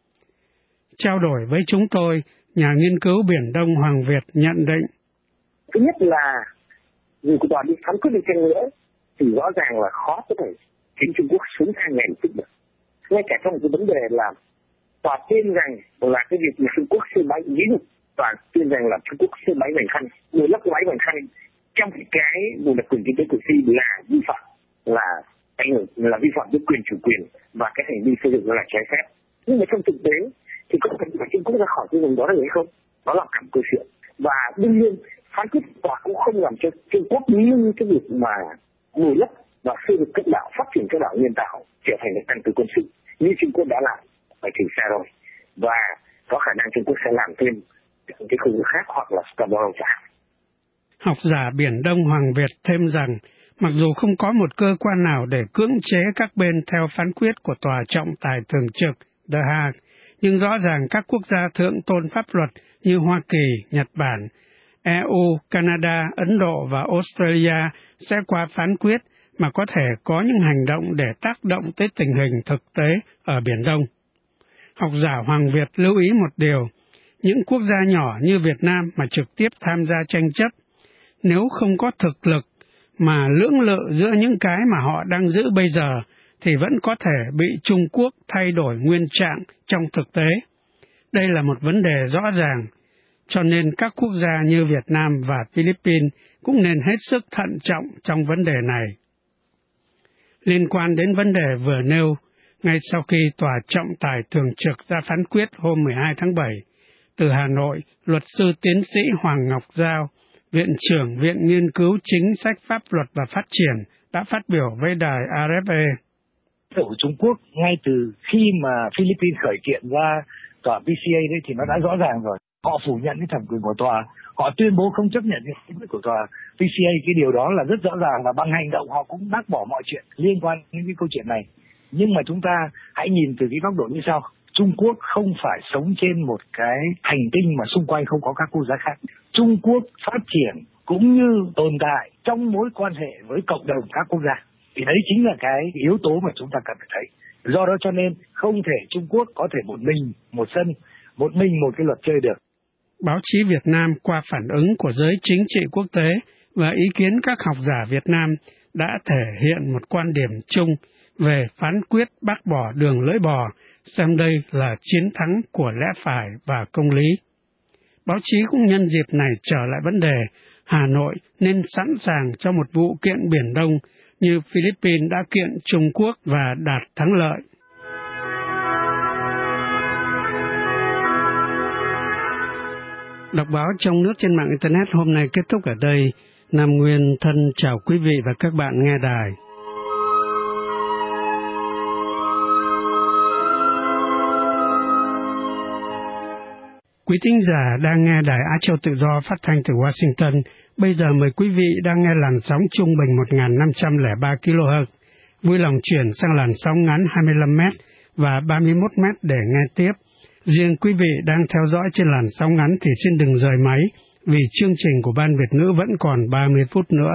Trao đổi với chúng tôi, nhà nghiên cứu Biển Đông Hoàng Việt nhận định. Thứ nhất là dù của tòa đi phán quyết đi chăng nữa thì rõ ràng là khó có thể khiến Trung Quốc xuống thang ngay lập tức được. Ngay cả trong cái vấn đề là tòa tuyên rằng là cái việc mà Trung Quốc xây máy ví dụ tòa tuyên rằng là Trung Quốc xây máy Vành Khăn, người lắp máy Vành Khăn trong cái vùng đặc quyền kinh tế của Phi là vi phạm, là ảnh hưởng, là vi phạm đến quyền chủ quyền và cái hành vi xây dựng là trái phép. Nhưng mà trong thực tế thì có thể Trung Quốc ra khỏi cái vùng đó là hay không? Đó là cả một câu chuyện. Và đương nhiên phán quyết tòa cũng không làm cho Trung Quốc như cái việc mà bồi lấp và xây dựng các đảo, phát triển các đảo nhân tạo trở thành một căn cứ quân sự như Trung Quốc đã làm ở Trường Sa rồi, và có khả năng Trung Quốc sẽ làm thêm cái khu vực khác hoặc là Scarborough chẳng hạn. Học giả Biển Đông Hoàng Việt thêm rằng, mặc dù không có một cơ quan nào để cưỡng chế các bên theo phán quyết của Tòa trọng tài thường trực The Hague, nhưng rõ ràng các quốc gia thượng tôn pháp luật như Hoa Kỳ, Nhật Bản, EU, Canada, Ấn Độ và Australia sẽ qua phán quyết mà có thể có những hành động để tác động tới tình hình thực tế ở Biển Đông. Học giả Hoàng Việt lưu ý một điều, những quốc gia nhỏ như Việt Nam mà trực tiếp tham gia tranh chấp, nếu không có thực lực mà lưỡng lự giữa những cái mà họ đang giữ bây giờ, thì vẫn có thể bị Trung Quốc thay đổi nguyên trạng trong thực tế. Đây là một vấn đề rõ ràng, cho nên các quốc gia như Việt Nam và Philippines cũng nên hết sức thận trọng trong vấn đề này. Liên quan đến vấn đề vừa nêu, ngay sau khi Tòa trọng tài thường trực ra phán quyết hôm 12 tháng 7, từ Hà Nội, luật sư tiến sĩ Hoàng Ngọc Giao, Viện trưởng Viện Nghiên cứu Chính sách Pháp luật và Phát triển, đã phát biểu với đài RFA. Của Trung Quốc, ngay từ khi mà Philippines khởi kiện ra tòa PCA đấy thì nó đã rõ ràng rồi. Họ phủ nhận cái thẩm quyền của tòa, họ tuyên bố không chấp nhận cái phán quyết của tòa PCA. Cái điều đó là rất rõ ràng và bằng hành động họ cũng bác bỏ mọi chuyện liên quan đến cái câu chuyện này. Nhưng mà chúng ta hãy nhìn từ cái góc độ như sau. Trung Quốc không phải sống trên một cái hành tinh mà xung quanh không có các quốc gia khác. Trung Quốc phát triển cũng như tồn tại trong mối quan hệ với cộng đồng các quốc gia. Thì đấy chính là cái yếu tố mà chúng ta cần phải thấy. Do đó cho nên không thể Trung Quốc có thể một mình, một sân, một mình một cái luật chơi được. Báo chí Việt Nam qua phản ứng của giới chính trị quốc tế và ý kiến các học giả Việt Nam đã thể hiện một quan điểm chung về phán quyết bác bỏ đường lưỡi bò, xem đây là chiến thắng của lẽ phải và công lý. Báo chí cũng nhân dịp này trở lại vấn đề Hà Nội nên sẵn sàng cho một vụ kiện Biển Đông như Philippines đã kiện Trung Quốc và đạt thắng lợi. Đọc báo trong nước trên mạng Internet hôm nay kết thúc ở đây. Nam Nguyên thân chào quý vị và các bạn nghe đài. Quý thính giả đang nghe đài Á Châu Tự Do phát thanh từ Washington. Bây giờ mời quý vị đang nghe làn sóng trung bình 1.503 kHz. Vui lòng chuyển sang làn sóng ngắn 25 m và 31 m để nghe tiếp. Riêng quý vị đang theo dõi trên làn sóng ngắn thì xin đừng rời máy, vì chương trình của Ban Việt ngữ vẫn còn 30 phút nữa.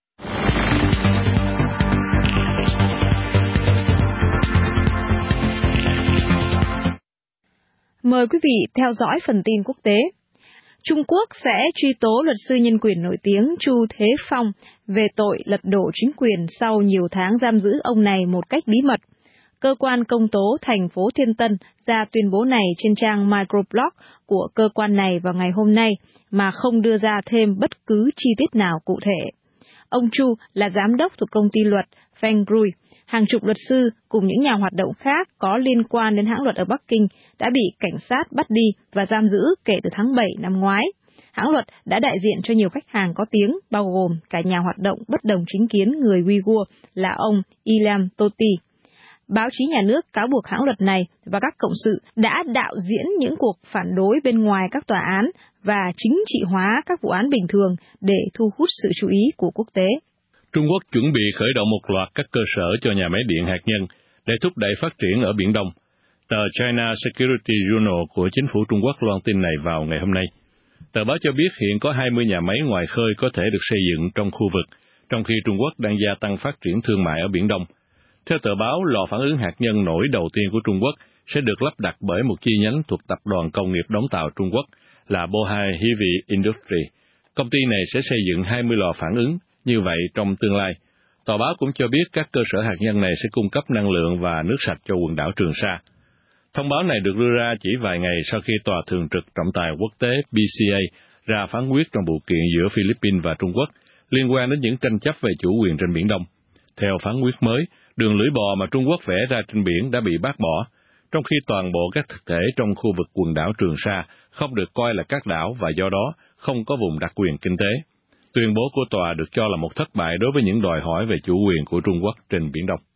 Mời quý vị theo dõi phần tin quốc tế. Trung Quốc sẽ truy tố luật sư nhân quyền nổi tiếng Chu Thế Phong về tội lật đổ chính quyền sau nhiều tháng giam giữ ông này một cách bí mật. Cơ quan công tố thành phố Thiên Tân ra tuyên bố này trên trang microblog của cơ quan này vào ngày hôm nay mà không đưa ra thêm bất cứ chi tiết nào cụ thể. Ông Chu là giám đốc thuộc công ty luật Feng Rui. Hàng chục luật sư cùng những nhà hoạt động khác có liên quan đến hãng luật ở Bắc Kinh đã bị cảnh sát bắt đi và giam giữ kể từ tháng 7 năm ngoái. Hãng luật đã đại diện cho nhiều khách hàng có tiếng, bao gồm cả nhà hoạt động bất đồng chính kiến người Uyghur là ông Ilham Tohti. Báo chí nhà nước cáo buộc hãng luật này và các cộng sự đã đạo diễn những cuộc phản đối bên ngoài các tòa án và chính trị hóa các vụ án bình thường để thu hút sự chú ý của quốc tế. Trung Quốc chuẩn bị khởi động một loạt các cơ sở cho nhà máy điện hạt nhân để thúc đẩy phát triển ở Biển Đông. Tờ China Security Journal của chính phủ Trung Quốc loan tin này vào ngày hôm nay. Tờ báo cho biết hiện có 20 nhà máy ngoài khơi có thể được xây dựng trong khu vực, trong khi Trung Quốc đang gia tăng phát triển thương mại ở Biển Đông. Theo tờ báo, lò phản ứng hạt nhân nổi đầu tiên của Trung Quốc sẽ được lắp đặt bởi một chi nhánh thuộc Tập đoàn Công nghiệp Đóng tàu Trung Quốc là Bohai Heavy Industry. Công ty này sẽ xây dựng 20 lò phản ứng như vậy trong tương lai. Tờ báo cũng cho biết các cơ sở hạt nhân này sẽ cung cấp năng lượng và nước sạch cho quần đảo Trường Sa. Thông báo này được đưa ra chỉ vài ngày sau khi Tòa Thường trực Trọng tài Quốc tế BCA ra phán quyết trong vụ kiện giữa Philippines và Trung Quốc liên quan đến những tranh chấp về chủ quyền trên Biển Đông. Theo phán quyết mới, đường lưỡi bò mà Trung Quốc vẽ ra trên biển đã bị bác bỏ, trong khi toàn bộ các thực thể trong khu vực quần đảo Trường Sa không được coi là các đảo và do đó không có vùng đặc quyền kinh tế. Tuyên bố của tòa được cho là một thất bại đối với những đòi hỏi về chủ quyền của Trung Quốc trên Biển Đông.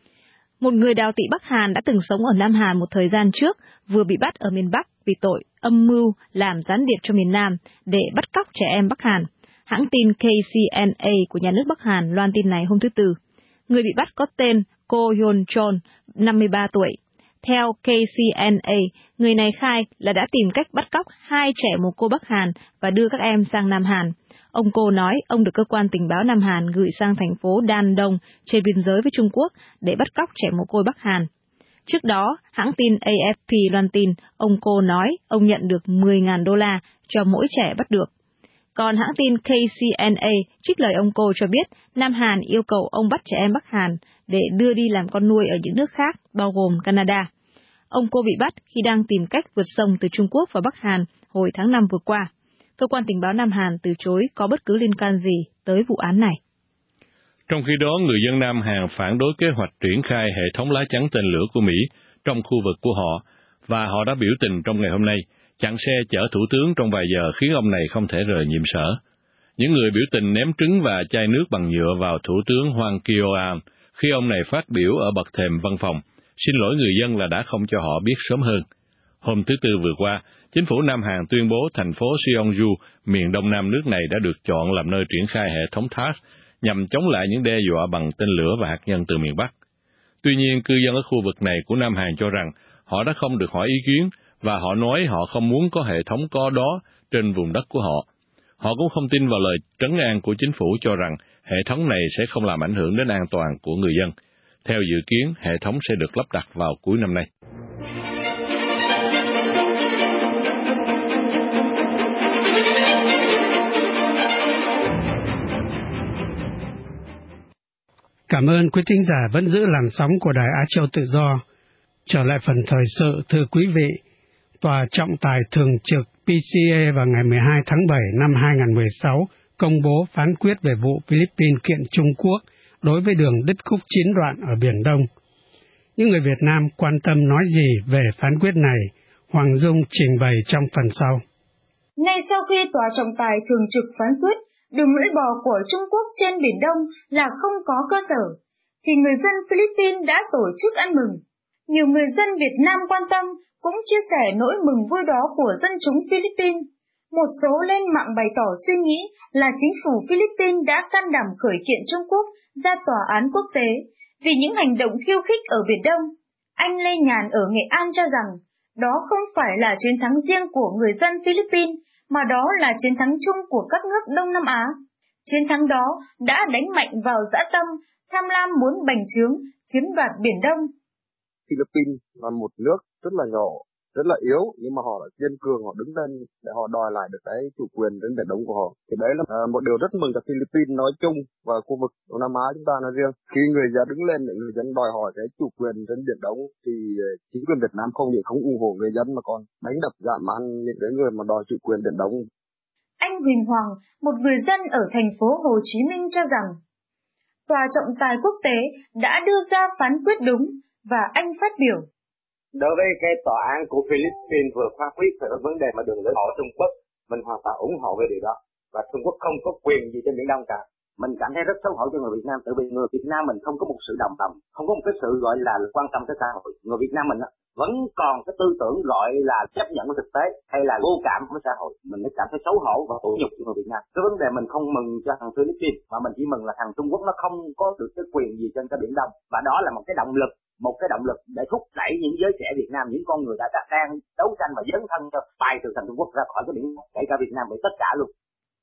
Một người đào tị Bắc Hàn đã từng sống ở Nam Hàn một thời gian trước, vừa bị bắt ở miền Bắc vì tội âm mưu làm gián điệp cho miền Nam để bắt cóc trẻ em Bắc Hàn. Hãng tin KCNA của nhà nước Bắc Hàn loan tin này hôm thứ Tư. Người bị bắt có tên Ko Hyun Chol, 53 tuổi. Theo KCNA, người này khai là đã tìm cách bắt cóc 2 trẻ mồ côi Bắc Hàn và đưa các em sang Nam Hàn. Ông Cô nói ông được cơ quan tình báo Nam Hàn gửi sang thành phố Dan Đông trên biên giới với Trung Quốc để bắt cóc trẻ mồ côi Bắc Hàn. Trước đó, hãng tin AFP loan tin ông Cô nói ông nhận được 10.000 đô la cho mỗi trẻ bắt được. Còn hãng tin KCNA trích lời ông Cô cho biết Nam Hàn yêu cầu ông bắt trẻ em Bắc Hàn để đưa đi làm con nuôi ở những nước khác, bao gồm Canada. Ông Cô bị bắt khi đang tìm cách vượt sông từ Trung Quốc vào Bắc Hàn hồi tháng 5 vừa qua. Cơ quan tình báo Nam Hàn từ chối có bất cứ liên quan gì tới vụ án này. Trong khi đó, người dân Nam Hàn phản đối kế hoạch triển khai hệ thống lá chắn tên lửa của Mỹ trong khu vực của họ, và họ đã biểu tình trong ngày hôm nay, chặn xe chở thủ tướng trong vài giờ khiến ông này không thể rời nhiệm sở. Những người biểu tình ném trứng và chai nước bằng nhựa vào thủ tướng Hwang Kyo-an khi ông này phát biểu ở bậc thềm văn phòng, xin lỗi người dân là đã không cho họ biết sớm hơn. Hôm thứ Tư vừa qua, chính phủ Nam Hàn tuyên bố thành phố Seongju, miền đông nam nước này đã được chọn làm nơi triển khai hệ thống THAAD nhằm chống lại những đe dọa bằng tên lửa và hạt nhân từ miền Bắc. Tuy nhiên, cư dân ở khu vực này của Nam Hàn cho rằng họ đã không được hỏi ý kiến và họ nói họ không muốn có hệ thống có đó trên vùng đất của họ. Họ cũng không tin vào lời trấn an của chính phủ cho rằng hệ thống này sẽ không làm ảnh hưởng đến an toàn của người dân. Theo dự kiến, hệ thống sẽ được lắp đặt vào cuối năm nay. Cảm ơn quý thính giả vẫn giữ làn sóng của Đài Á Châu Tự Do. Trở lại phần thời sự, thưa quý vị, Tòa trọng tài thường trực PCA vào ngày 12 tháng 7 năm 2016 công bố phán quyết về vụ Philippines kiện Trung Quốc đối với đường đứt khúc chiến đoạn ở Biển Đông. Những người Việt Nam quan tâm nói gì về phán quyết này? Hoàng Dung trình bày trong phần sau. Ngay sau khi Tòa trọng tài thường trực phán quyết đường lưỡi bò của Trung Quốc trên Biển Đông là không có cơ sở, thì người dân Philippines đã tổ chức ăn mừng. Nhiều người dân Việt Nam quan tâm cũng chia sẻ nỗi mừng vui đó của dân chúng Philippines. Một số lên mạng bày tỏ suy nghĩ là chính phủ Philippines đã can đảm khởi kiện Trung Quốc ra tòa án quốc tế vì những hành động khiêu khích ở Biển Đông. Anh Lê Nhàn ở Nghệ An cho rằng Đó không phải là chiến thắng riêng của người dân Philippines, mà đó là chiến thắng chung của các nước Đông Nam Á. Chiến thắng đó đã đánh mạnh vào dã tâm, tham lam muốn bành trướng, chiếm đoạt Biển Đông. Philippines là một nước rất là nhỏ, rất là yếu, nhưng mà họ đã kiên cường, họ đứng lên để họ đòi lại được cái chủ quyền trên Biển Đông của họ. Thì đấy là một điều rất mừng cho Philippines nói chung và khu vực Đông Nam Á chúng ta nói riêng. Khi người dân đứng lên để người dân đòi hỏi cái chủ quyền trên Biển Đông thì chính quyền Việt Nam không chỉ không ủng hộ người dân mà còn đánh đập dã man những cái người mà đòi chủ quyền Biển Đông. Anh Huỳnh Hoàng, một người dân ở thành phố Hồ Chí Minh cho rằng Tòa trọng tài quốc tế đã đưa ra phán quyết đúng và anh phát biểu. Đối với cái tòa án của Philippines vừa phán quyết về vấn đề mà đường lưỡi bò Trung Quốc, mình hoàn toàn ủng hộ về điều đó. Và Trung Quốc không có quyền gì trên Biển Đông cả. Mình cảm thấy rất xấu hổ cho người Việt Nam, tại vì người Việt Nam mình không có một sự đồng tâm, không có một cái sự gọi là quan tâm tới xã hội. Người Việt Nam mình vẫn còn cái tư tưởng gọi là chấp nhận với thực tế hay là vô cảm với xã hội. Mình mới cảm thấy xấu hổ và tủi nhục cho người Việt Nam. Cái vấn đề mình không mừng cho thằng Philippines, mà mình chỉ mừng là thằng Trung Quốc nó không có được cái quyền gì trên cái Biển Đông. Và đó là một cái động lực để thúc đẩy những giới trẻ Việt Nam, những con người đã đang đấu tranh và dấn thân cho bài từ thằng Trung Quốc ra khỏi cái biển, kể cả Việt Nam, với tất cả luôn.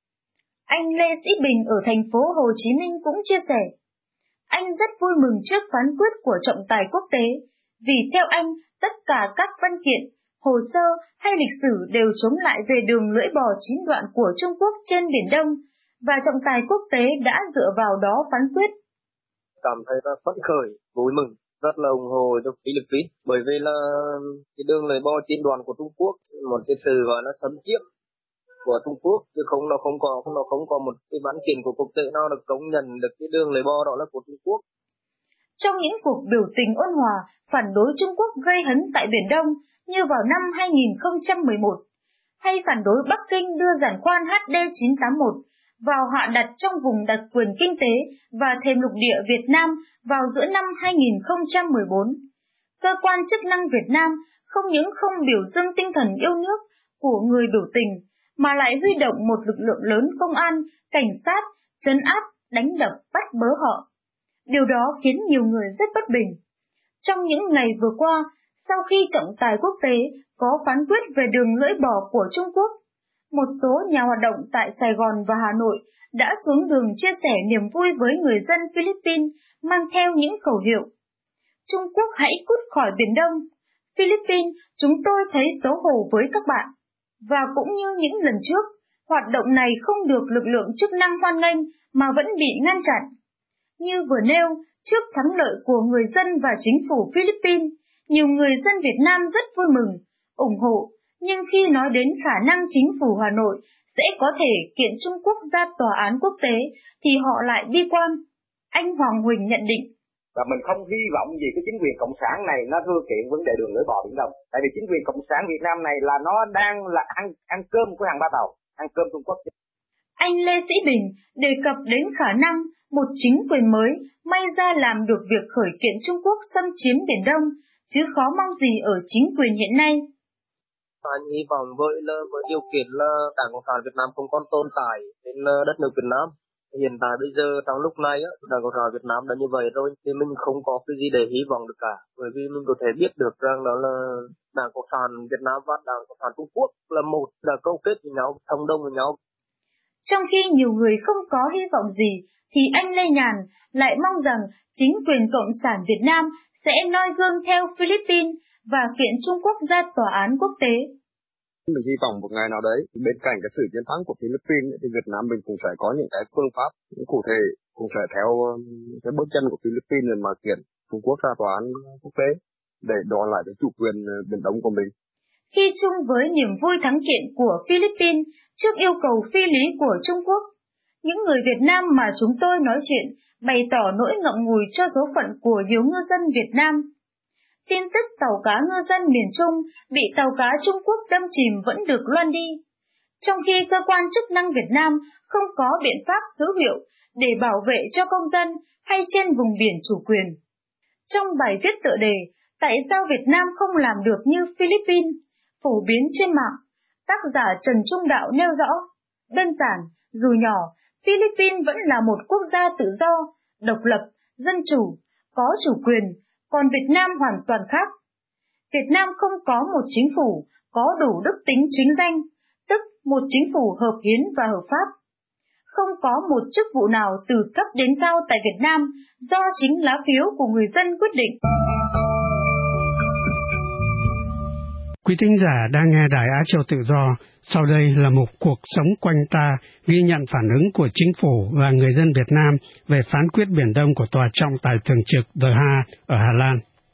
Anh Lê Sĩ Bình ở thành phố Hồ Chí Minh cũng chia sẻ, anh rất vui mừng trước phán quyết của trọng tài quốc tế, vì theo anh, tất cả các văn kiện, hồ sơ hay lịch sử đều chống lại về đường lưỡi bò 9 đoạn của Trung Quốc trên Biển Đông, và trọng tài quốc tế đã dựa vào đó phán quyết. Cảm thấy rất phấn khởi, vui mừng, rất là ủng hộ cho Philippines, bởi vì là cái đường lưỡi bò 9 đoạn của Trung Quốc, một cái sự gọi là xâm chiếm của Trung Quốc, chứ nó không có một cái văn kiện của quốc tế nào được công nhận được cái đường lưỡi bò đó là của Trung Quốc. Trong những cuộc biểu tình ôn hòa phản đối Trung Quốc gây hấn tại Biển Đông như vào năm 2011, hay phản đối Bắc Kinh đưa giàn khoan HD981 vào hạ đặt trong vùng đặc quyền kinh tế và thềm lục địa Việt Nam vào giữa năm 2014, cơ quan chức năng Việt Nam không những không biểu dương tinh thần yêu nước của người biểu tình, mà lại huy động một lực lượng lớn công an, cảnh sát, trấn áp, đánh đập, bắt bớ họ. Điều đó khiến nhiều người rất bất bình. Trong những ngày vừa qua, sau khi trọng tài quốc tế có phán quyết về đường lưỡi bò của Trung Quốc, một số nhà hoạt động tại Sài Gòn và Hà Nội đã xuống đường chia sẻ niềm vui với người dân Philippines mang theo những khẩu hiệu: Trung Quốc hãy cút khỏi Biển Đông, Philippines chúng tôi thấy xấu hổ với các bạn. Và cũng như những lần trước, hoạt động này không được lực lượng chức năng hoan nghênh mà vẫn bị ngăn chặn. Như vừa nêu, trước thắng lợi của người dân và chính phủ Philippines, nhiều người dân Việt Nam rất vui mừng, ủng hộ, nhưng khi nói đến khả năng chính phủ Hà Nội sẽ có thể kiện Trung Quốc ra tòa án quốc tế thì họ lại bi quan. Anh Hoàng Huỳnh nhận định. Và mình không hy vọng gì cái chính quyền cộng sản này nó thưa kiện vấn đề đường lưỡi bò Biển Đông. Tại vì chính quyền cộng sản Việt Nam này là nó đang là ăn cơm của hàng ba tàu, ăn cơm Trung Quốc. Anh Lê Sĩ Bình đề cập đến khả năng một chính quyền mới may ra làm được việc khởi kiện Trung Quốc xâm chiếm Biển Đông, chứ khó mong gì ở chính quyền hiện nay. Anh hy vọng với điều kiện là Đảng Cộng sản Việt Nam không còn tồn tại trên đất nước Việt Nam. Hiện tại bây giờ trong lúc này Đảng Cộng sản Việt Nam đã như vậy rồi thì mình không có cái gì để hy vọng được cả, bởi vì mình có thể biết được rằng đó là Đảng Cộng sản Việt Nam và Đảng Cộng sản Trung Quốc là một, đã câu kết với nhau, thông đồng với nhau. Trong khi nhiều người không có hy vọng gì, thì anh Lê Nhàn lại mong rằng chính quyền Cộng sản Việt Nam sẽ noi gương theo Philippines và kiện Trung Quốc ra tòa án quốc tế. Mình hy vọng một ngày nào đấy, bên cạnh cái sự chiến thắng của Philippines thì Việt Nam mình cũng sẽ có những cái phương pháp cụ thể, cũng sẽ theo cái bước chân của Philippines mà kiện Trung Quốc ra tòa án quốc tế để đòi lại cái chủ quyền Biển Đông của mình. Khi chung với niềm vui thắng kiện của Philippines trước yêu cầu phi lý của Trung Quốc, những người Việt Nam mà chúng tôi nói chuyện bày tỏ nỗi ngậm ngùi cho số phận của nhiều ngư dân Việt Nam. Tin tức tàu cá ngư dân miền Trung bị tàu cá Trung Quốc đâm chìm vẫn được loan đi, trong khi cơ quan chức năng Việt Nam không có biện pháp hữu hiệu để bảo vệ cho công dân hay trên vùng biển chủ quyền. Trong bài viết tựa đề "Tại sao Việt Nam không làm được như Philippines?" phổ biến trên mạng, tác giả Trần Trung Đạo nêu rõ, đơn giản, dù nhỏ, Philippines vẫn là một quốc gia tự do, độc lập, dân chủ, có chủ quyền, còn Việt Nam hoàn toàn khác. Việt Nam không có một chính phủ có đủ đức tính chính danh, tức một chính phủ hợp hiến và hợp pháp. Không có một chức vụ nào từ cấp đến cao tại Việt Nam do chính lá phiếu của người dân quyết định. Quý thính giả đang nghe Đài Á Châu Tự Do. Sau đây là một cuộc sống quanh ta ghi nhận phản ứng của chính phủ và người dân Việt Nam về phán quyết Biển Đông của Tòa trọng tài thường trực The Hague ở Hà Lan.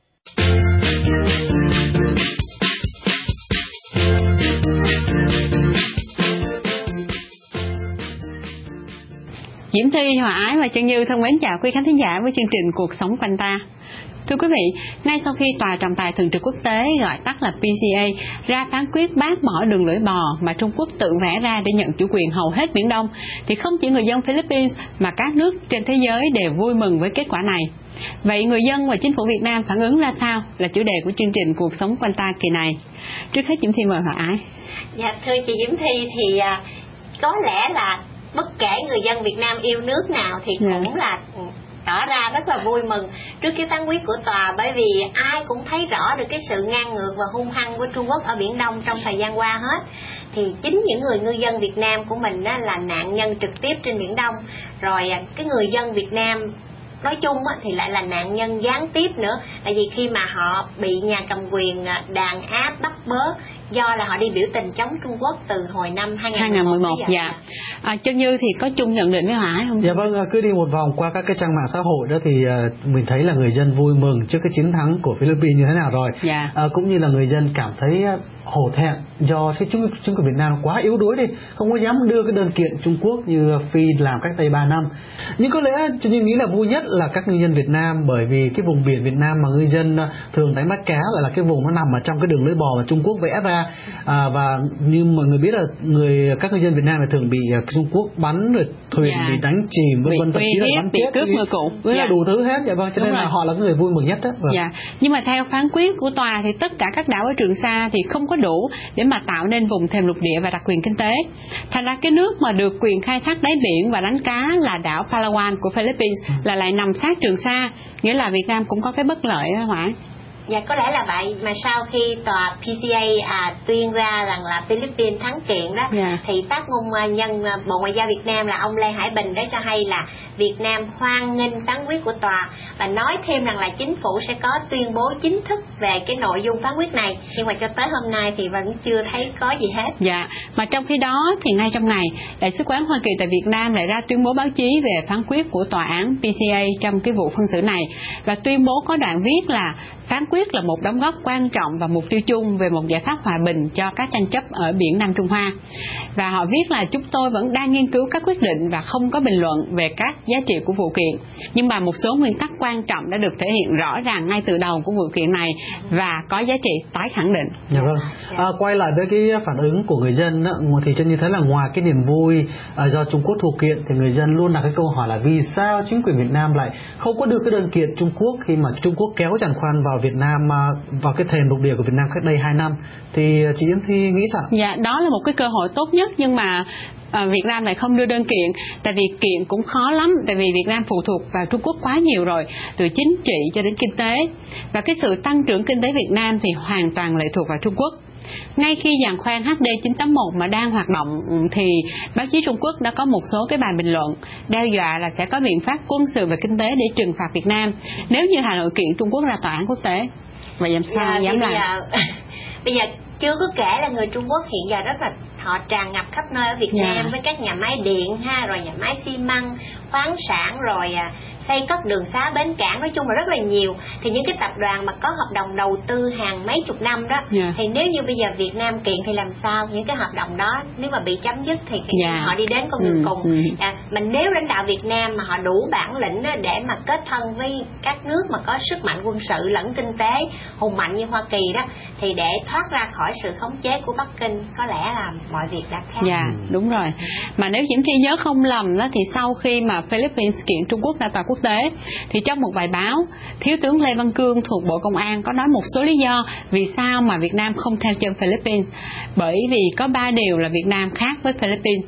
Diễm Thi, Hòa Ái và Trân Như thân mến chào quý khán thính giả với chương trình Cuộc sống quanh ta. Thưa quý vị, ngay sau khi Tòa trọng tài thường trực quốc tế, gọi tắt là PCA, ra phán quyết bác bỏ đường lưỡi bò mà Trung Quốc tự vẽ ra để nhận chủ quyền hầu hết Biển Đông, thì không chỉ người dân Philippines mà các nước trên thế giới đều vui mừng với kết quả này. Vậy người dân và chính phủ Việt Nam phản ứng ra sao là chủ đề của chương trình Cuộc sống quanh ta kỳ này. Trước hết Diễm Thi mời Hòa Ái. Dạ, thưa chị Diễm Thi, thì có lẽ là bất kể người dân Việt Nam yêu nước nào thì cũng là tỏ ra rất là vui mừng trước cái phán quyết của tòa, bởi vì ai cũng thấy rõ được cái sự ngang ngược và hung hăng của Trung Quốc ở Biển Đông trong thời gian qua hết. Thì chính những người ngư dân Việt Nam của mình là nạn nhân trực tiếp trên Biển Đông, rồi cái người dân Việt Nam nói chung thì lại là nạn nhân gián tiếp nữa, tại vì khi mà họ bị nhà cầm quyền đàn áp bắt bớ do là họ đi biểu tình chống Trung Quốc từ hồi năm 2011. Dạ. Trân Như thì có chung nhận định với Hòa không? Dạ vâng, cứ đi một vòng qua các cái trang mạng xã hội đó thì mình thấy là người dân vui mừng trước cái chiến thắng của Philippines như thế nào rồi. Dạ. Cũng như là người dân cảm thấy hổ thẹn do cái chính quyền Việt Nam quá yếu đuối đi, không có dám đưa cái đơn kiện Trung Quốc như Phi làm cách đây 3 năm. Nhưng có lẽ Trân Như nghĩ là vui nhất là các ngư dân Việt Nam, bởi vì cái vùng biển Việt Nam mà ngư dân thường đánh bắt cá là cái vùng nó nằm ở trong cái đường lưỡi bò mà Trung Quốc vẽ ra, và như mọi người biết là các ngư dân Việt Nam thường bị Trung Quốc bắn, rồi thuyền bị đánh chìm, vân vân, thậm chí là bắn chết, cướp ngư cụ, với đủ thứ hết. Dạ vâng, cho nên là họ là người vui mừng nhất đó. Dạ. Nhưng mà theo phán quyết của tòa thì tất cả các đảo ở Trường Sa thì không có đủ để mà tạo nên vùng thềm lục địa và đặc quyền kinh tế. Thành ra cái nước mà được quyền khai thác đáy biển và đánh cá là đảo Palawan của Philippines là lại nằm sát Trường Sa, nghĩa là Việt Nam cũng có cái bất lợi đó Hỏa. Dạ, có lẽ là vậy, mà sau khi tòa PCA tuyên ra rằng là Philippines thắng kiện đó, thì phát ngôn nhân Bộ Ngoại giao Việt Nam là ông Lê Hải Bình đã cho hay là Việt Nam hoan nghênh phán quyết của tòa, và nói thêm rằng là chính phủ sẽ có tuyên bố chính thức về cái nội dung phán quyết này, nhưng mà cho tới hôm nay thì vẫn chưa thấy có gì hết. Dạ, mà trong khi đó thì ngay trong ngày, Đại sứ quán Hoa Kỳ tại Việt Nam lại ra tuyên bố báo chí về phán quyết của tòa án PCA trong cái vụ phân xử này, và tuyên bố có đoạn viết là phán quyết là một đóng góp quan trọng và mục tiêu chung về một giải pháp hòa bình cho các tranh chấp ở biển Nam Trung Hoa. Và họ viết là chúng tôi vẫn đang nghiên cứu các quyết định và không có bình luận về các giá trị của vụ kiện. Nhưng mà một số nguyên tắc quan trọng đã được thể hiện rõ ràng ngay từ đầu của vụ kiện này và có giá trị tái khẳng định. Dạ vâng. Quay lại với cái phản ứng của người dân thì chân như thế là ngoài cái niềm vui do Trung Quốc thụ kiện thì người dân luôn đặt cái câu hỏi là vì sao chính quyền Việt Nam lại không có đưa cái đơn kiện Trung Quốc khi mà Trung Quốc kéo giàn khoan vào Việt Nam, vào cái thềm lục địa của Việt Nam cách đây 2 năm. Thì chị Yến Thi nghĩ sao? Dạ, đó là một cái cơ hội tốt nhất, nhưng mà Việt Nam lại không đưa đơn kiện, tại vì kiện cũng khó lắm, tại vì Việt Nam phụ thuộc vào Trung Quốc quá nhiều rồi, từ chính trị cho đến kinh tế, và cái sự tăng trưởng kinh tế Việt Nam thì hoàn toàn lệ thuộc vào Trung Quốc. Ngay khi giàn khoan HD981 mà đang hoạt động thì báo chí Trung Quốc đã có một số cái bài bình luận đe dọa là sẽ có biện pháp quân sự và kinh tế để trừng phạt Việt Nam nếu như Hà Nội kiện Trung Quốc ra tòa án quốc tế. Vậy làm sao dám làm? Bây giờ chưa có kể là người Trung Quốc hiện giờ rất là họ tràn ngập khắp nơi ở Việt Nam, với các nhà máy điện rồi nhà máy xi măng, khoáng sản, rồi xây cất đường xá, bến cảng, nói chung là rất là nhiều. Thì những cái tập đoàn mà có hợp đồng đầu tư hàng mấy chục năm đó, thì nếu như bây giờ Việt Nam kiện thì làm sao? Những cái hợp đồng đó nếu mà bị chấm dứt thì họ đi đến con đường cùng. Mình nếu lãnh đạo Việt Nam mà họ đủ bản lĩnh để mà kết thân với các nước mà có sức mạnh quân sự lẫn kinh tế hùng mạnh như Hoa Kỳ đó, thì để thoát ra khỏi sự khống chế của Bắc Kinh, có lẽ là mọi việc đã khác. Dạ, đúng rồi. Mà nếu Diễm Thi nhớ không lầm đó, thì sau khi mà Philippines kiện Trung Quốc ra tòa quốc tế, thì trong một bài báo, Thiếu tướng Lê Văn Cương thuộc Bộ Công an có nói một số lý do vì sao mà Việt Nam không theo chân Philippines. Bởi vì có 3 điều là Việt Nam khác với Philippines.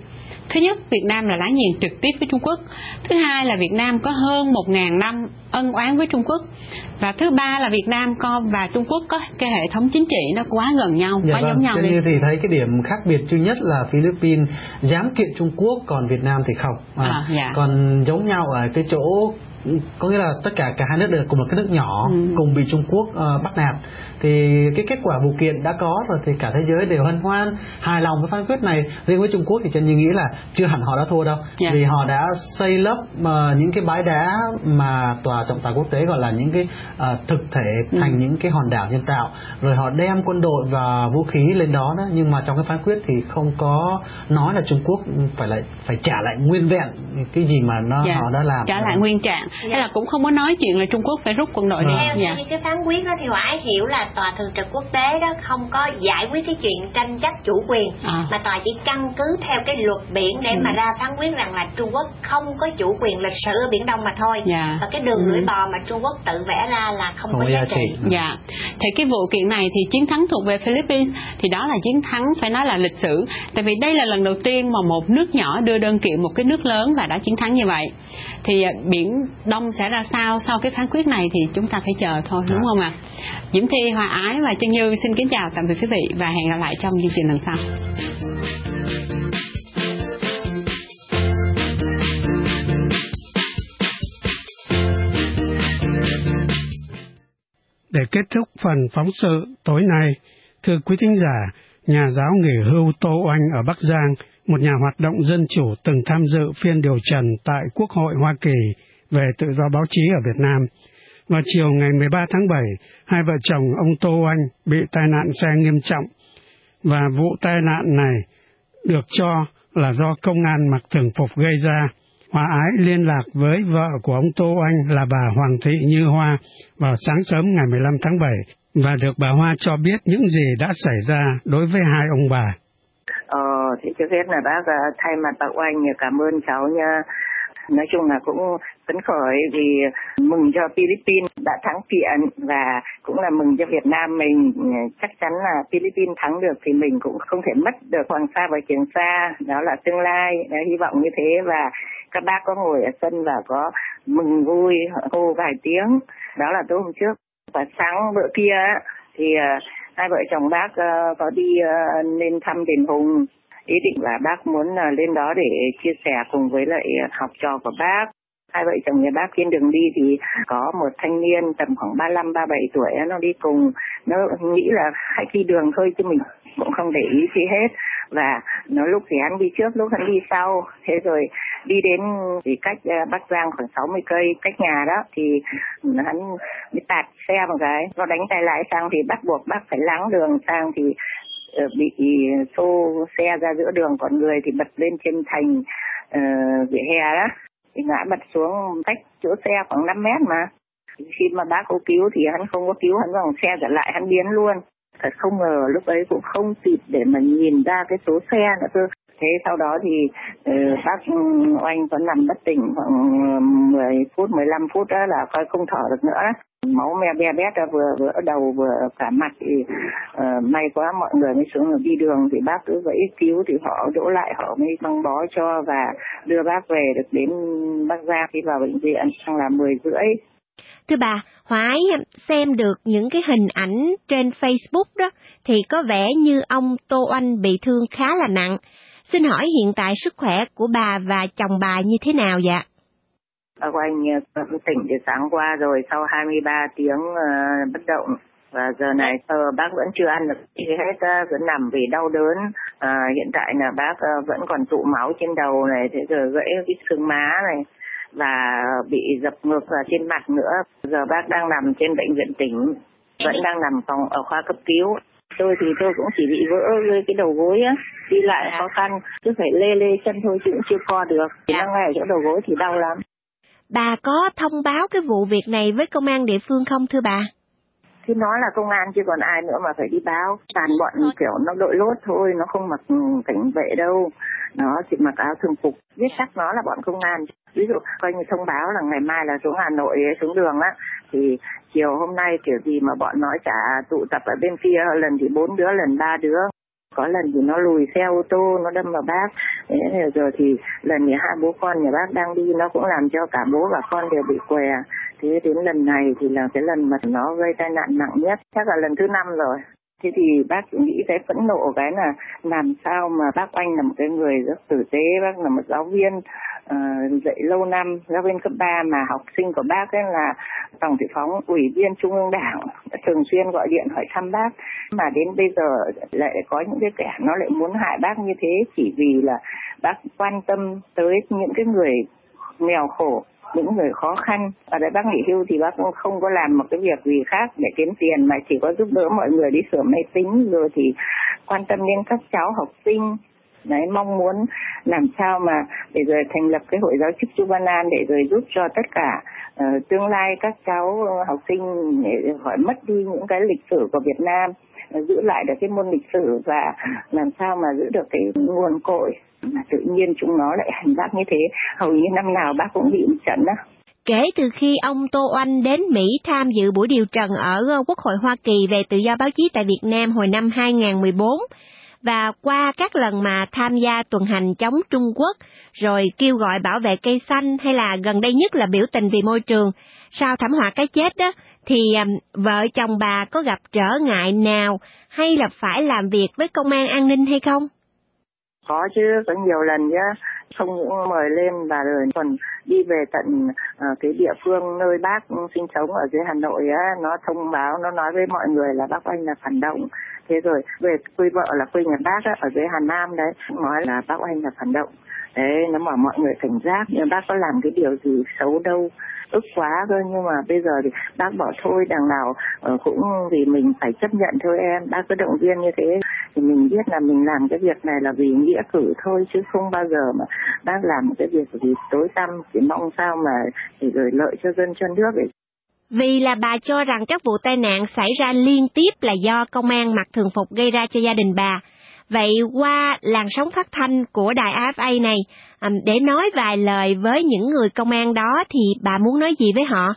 Thứ nhất, Việt Nam là láng giềng trực tiếp với Trung Quốc. Thứ hai là Việt Nam có hơn 1.000 năm ân oán với Trung Quốc. Và thứ ba là Việt Nam và Trung Quốc có cái hệ thống chính trị nó quá gần nhau, quá giống nhau. Như thì thấy cái điểm khác biệt duy nhất là Philippines dám kiện Trung Quốc, còn Việt Nam thì không. Còn giống nhau ở cái chỗ có nghĩa là tất cả hai nước đều cùng là cái nước nhỏ, cùng bị Trung Quốc bắt nạt. Thì cái kết quả vụ kiện đã có rồi thì cả thế giới đều hân hoan, hài lòng với phán quyết này. Riêng với Trung Quốc thì Trần Nhi nghĩ là chưa hẳn họ đã thua đâu, vì họ đã xây lấp những cái bãi đá mà tòa trọng tài quốc tế gọi là những cái thực thể thành những cái hòn đảo nhân tạo, rồi họ đem quân đội và vũ khí lên đó. Nhưng mà trong cái phán quyết thì không có nói là Trung Quốc phải trả lại nguyên vẹn cái gì mà họ đã làm, trả lại nguyên trạng. Hay là cũng không có nói chuyện là Trung Quốc phải rút quân đội đi. Theo như cái phán quyết đó thì Hòa hiểu là tòa thường trực quốc tế đó không có giải quyết cái chuyện tranh chấp chủ quyền, mà tòa chỉ căn cứ theo cái luật biển để mà ra phán quyết rằng là Trung Quốc không có chủ quyền lịch sử ở Biển Đông mà thôi. Và cái đường lưỡi bò mà Trung Quốc tự vẽ ra là không có giá trị. Thì cái vụ kiện này thì chiến thắng thuộc về Philippines, thì đó là chiến thắng phải nói là lịch sử. Tại vì đây là lần đầu tiên mà một nước nhỏ đưa đơn kiện một cái nước lớn và đã chiến thắng như vậy. Thì Biển Đông sẽ ra sao sau cái phán quyết này thì chúng ta phải chờ thôi, đúng không ạ? Diễm Thi, Hòa Ái và Trân Như xin kính chào tạm biệt quý vị và hẹn gặp lại trong chương trình lần sau. Để kết thúc phần phóng sự tối nay, thưa quý thính giả, nhà giáo nghỉ hưu Tô Oanh ở Bắc Giang, một nhà hoạt động dân chủ từng tham dự phiên điều trần tại Quốc hội Hoa Kỳ về tự do báo chí ở Việt Nam. Vào chiều ngày 13 tháng 7, hai vợ chồng ông Tô Oanh bị tai nạn xe nghiêm trọng, và vụ tai nạn này được cho là do công an mặc thường phục gây ra. Hòa Ái liên lạc với vợ của ông Tô Oanh là bà Hoàng Thị Như Hoa vào sáng sớm ngày 15 tháng 7 và được bà Hoa cho biết những gì đã xảy ra đối với hai ông bà. Thì trước hết là bác thay mặt bà Oanh cảm ơn cháu nha. Nói chung là cũng phấn khởi vì mừng cho Philippines đã thắng kiện, và cũng là mừng cho Việt Nam mình. Chắc chắn là Philippines thắng được thì mình cũng không thể mất được Hoàng Sa và Trường Sa, đó là tương lai. Hy vọng như thế, và các bác có ngồi ở sân và có mừng vui hô vài tiếng. Đó là tối hôm trước. Và sáng bữa kia thì hai vợ chồng bác có đi lên thăm đền Hùng. Ý định là bác muốn lên đó để chia sẻ cùng với lại học trò của bác. Hai vợ chồng nhà bác trên đường đi thì có một thanh niên tầm khoảng 35-37 tuổi, nó đi cùng. Nó nghĩ là khách đi đường thôi chứ mình cũng không để ý gì hết. Và nó lúc thì hắn đi trước, lúc hắn đi sau. Thế rồi đi đến thì cách Bắc Giang khoảng 60 cây cách nhà đó, thì hắn mới tạt xe một cái. Nó đánh tay lái sang thì bắt buộc bác phải láng đường sang, thì bị xô xe ra giữa đường, còn người thì bật lên trên thành vỉa hè đó, thì ngã bật xuống cách chỗ xe khoảng 5 mét mà. Khi mà bác có cứu thì hắn không có cứu, hắn vòng xe trở lại, hắn biến luôn. Thật không ngờ lúc ấy cũng không kịp để mà nhìn ra cái số xe nữa cơ. Thế sau đó thì bác Oanh vẫn nằm bất tỉnh khoảng 10 phút, 15 phút đó là coi không thở được nữa. Máu me be bét ra, vừa ở đầu vừa cả mặt, thì may quá mọi người mới xuống đi đường, thì bác cứ vẫy cứu thì họ đỗ lại, họ mới băng bó cho và đưa bác về được đến Bắc Giang. Khi vào bệnh viện xong là 10:30. Thưa bà, Hòa Ái xem được những cái hình ảnh trên Facebook đó thì có vẻ như ông Tô Oanh bị thương khá là nặng. Xin hỏi hiện tại sức khỏe của bà và chồng bà như thế nào vậy? Bà Oanh tỉnh từ sáng qua rồi, sau 23 tiếng bất động. Và giờ này bác vẫn chưa ăn được gì hết, vẫn nằm vì đau đớn. Hiện tại là bác vẫn còn tụ máu trên đầu này, thế rồi gãy cái xương má này, và bị dập ngược vào trên mặt nữa. Giờ bác đang nằm trên bệnh viện tỉnh, vẫn đang nằm phòng ở khoa cấp cứu. Tôi thì tôi cũng chỉ bị vỡ cái đầu gối á, đi lại khó khăn, cứ phải lê chân thôi chứ cũng chưa co được. Thì nó ngay ở chỗ đầu gối thì đau lắm. Bà có thông báo cái vụ việc này với công an địa phương không thưa bà? Thì nói là công an chứ còn ai nữa mà phải đi báo. Toàn bọn kiểu nó đội lốt thôi, nó không mặc cảnh vệ đâu. Nó chỉ mặc áo thường phục, viết chắc nó là bọn công an. Ví dụ coi như thông báo là ngày mai là xuống Hà Nội xuống đường á, thì chiều hôm nay kiểu gì mà bọn nó chả tụ tập ở bên kia, lần thì 4 đứa, lần 3 đứa. Có lần thì nó lùi xe ô tô, nó đâm vào bác. Thế rồi thì lần này hai bố con nhà bác đang đi nó cũng làm cho cả bố và con đều bị què. Thế đến lần này thì là cái lần mà nó gây tai nạn nặng nhất, chắc là lần thứ 5 rồi. Thế thì bác chỉ nghĩ cái phẫn nộ cái là làm sao mà bác Oanh là một cái người rất tử tế, bác là một giáo viên dạy lâu năm, giáo viên cấp 3 mà học sinh của bác ấy là Tòng Thị Phóng, Ủy viên Trung ương Đảng, thường xuyên gọi điện hỏi thăm bác. Mà đến bây giờ lại có những cái kẻ nó lại muốn hại bác như thế chỉ vì là bác quan tâm tới những cái người nghèo khổ, những người khó khăn. Ở đây bác nghỉ hưu thì bác cũng không có làm một cái việc gì khác để kiếm tiền mà chỉ có giúp đỡ mọi người đi sửa máy tính, rồi thì quan tâm đến các cháu học sinh. Đấy, mong muốn làm sao mà để rồi thành lập cái hội giáo chức Chu Văn An để rồi giúp cho tất cả tương lai các cháu học sinh để khỏi mất đi những cái lịch sử của Việt Nam, giữ lại được cái môn lịch sử và làm sao mà giữ được cái nguồn cội. Mà tự nhiên chúng nó lại hành bác như thế, hầu như năm nào bác cũng bị một trận đó. Kể từ khi ông Tô Oanh đến Mỹ tham dự buổi điều trần ở Quốc hội Hoa Kỳ về tự do báo chí tại Việt Nam hồi năm 2014, và qua các lần mà tham gia tuần hành chống Trung Quốc, rồi kêu gọi bảo vệ cây xanh, hay là gần đây nhất là biểu tình vì môi trường, sau thảm họa cái chết đó, thì vợ chồng bà có gặp trở ngại nào hay là phải làm việc với công an an ninh hay không? Có chứ, có nhiều lần nhá, không những mời lên và rồi còn đi về tận cái địa phương nơi bác sinh sống ở dưới Hà Nội á, nó thông báo, nó nói với mọi người là bác Oanh là phản động. Thế rồi về quê vợ là quê nhà bác á, ở dưới Hà Nam đấy, nói là bác Oanh là phản động. Đấy, nó bảo mọi người cảnh giác, nhưng bác có làm cái điều gì xấu đâu, ức quá cơ. Nhưng mà bây giờ thì bác bảo thôi, đằng nào cũng vì mình phải chấp nhận thôi em, bác cứ động viên như thế. Thì mình biết là mình làm cái việc này là vì nghĩa cử thôi, chứ không bao giờ mà bác làm một cái việc gì tối tăm, chỉ mong sao mà để gửi lợi cho dân cho nước ấy. Vì là bà cho rằng các vụ tai nạn xảy ra liên tiếp là do công an mặc thường phục gây ra cho gia đình bà. Vậy qua làn sóng phát thanh của đài AFA này, để nói vài lời với những người công an đó thì bà muốn nói gì với họ?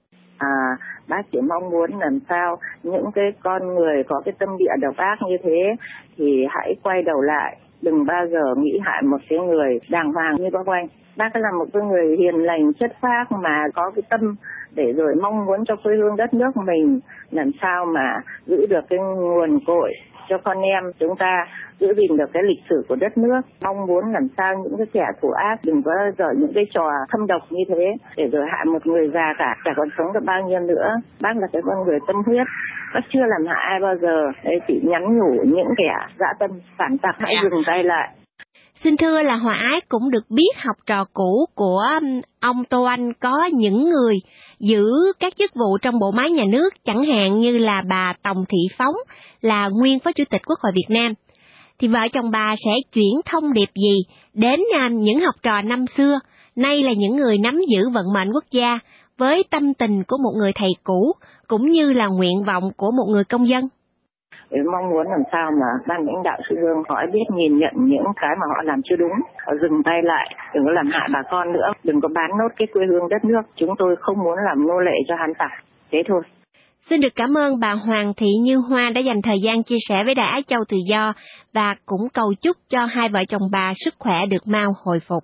Bác chỉ mong muốn làm sao những cái con người có cái tâm địa độc ác như thế thì hãy quay đầu lại, đừng bao giờ nghĩ hại một cái người đàng hoàng như bác Oanh. Bác là một cái người hiền lành, chất phác mà có cái tâm để rồi mong muốn cho quê hương đất nước mình làm sao mà giữ được cái nguồn cội cho con em chúng ta, giữ gìn được cái lịch sử của đất nước. Mong muốn làm sao những cái kẻ thủ ác đừng có dở những cái trò thâm độc như thế để rồi hại một người già cả, chả còn sống được bao nhiêu nữa. Bác là cái con người tâm huyết, bác chưa làm hại ai bao giờ. Đấy, chỉ nhắn nhủ những kẻ dã tâm phản tặc hãy dừng tay lại. Xin thưa là Hòa Ái cũng được biết học trò cũ của ông Tô Oanh có những người giữ các chức vụ trong bộ máy nhà nước, chẳng hạn như là bà Tòng Thị Phóng là nguyên Phó Chủ tịch Quốc hội Việt Nam. Thì vợ chồng bà sẽ chuyển thông điệp gì đến những học trò năm xưa, nay là những người nắm giữ vận mệnh quốc gia, với tâm tình của một người thầy cũ, cũng như là nguyện vọng của một người công dân? Mong muốn làm sao mà ban lãnh đạo Trung ương họ biết nhìn nhận những cái mà họ làm chưa đúng, họ dừng tay lại, đừng có làm hại bà con nữa, đừng có bán nốt cái quê hương đất nước. Chúng tôi không muốn làm nô lệ cho hắn tặc, thế thôi. Xin được cảm ơn bà Hoàng Thị Như Hoa đã dành thời gian chia sẻ với Đài Á Châu Tự Do, và cũng cầu chúc cho hai vợ chồng bà sức khỏe được mau hồi phục.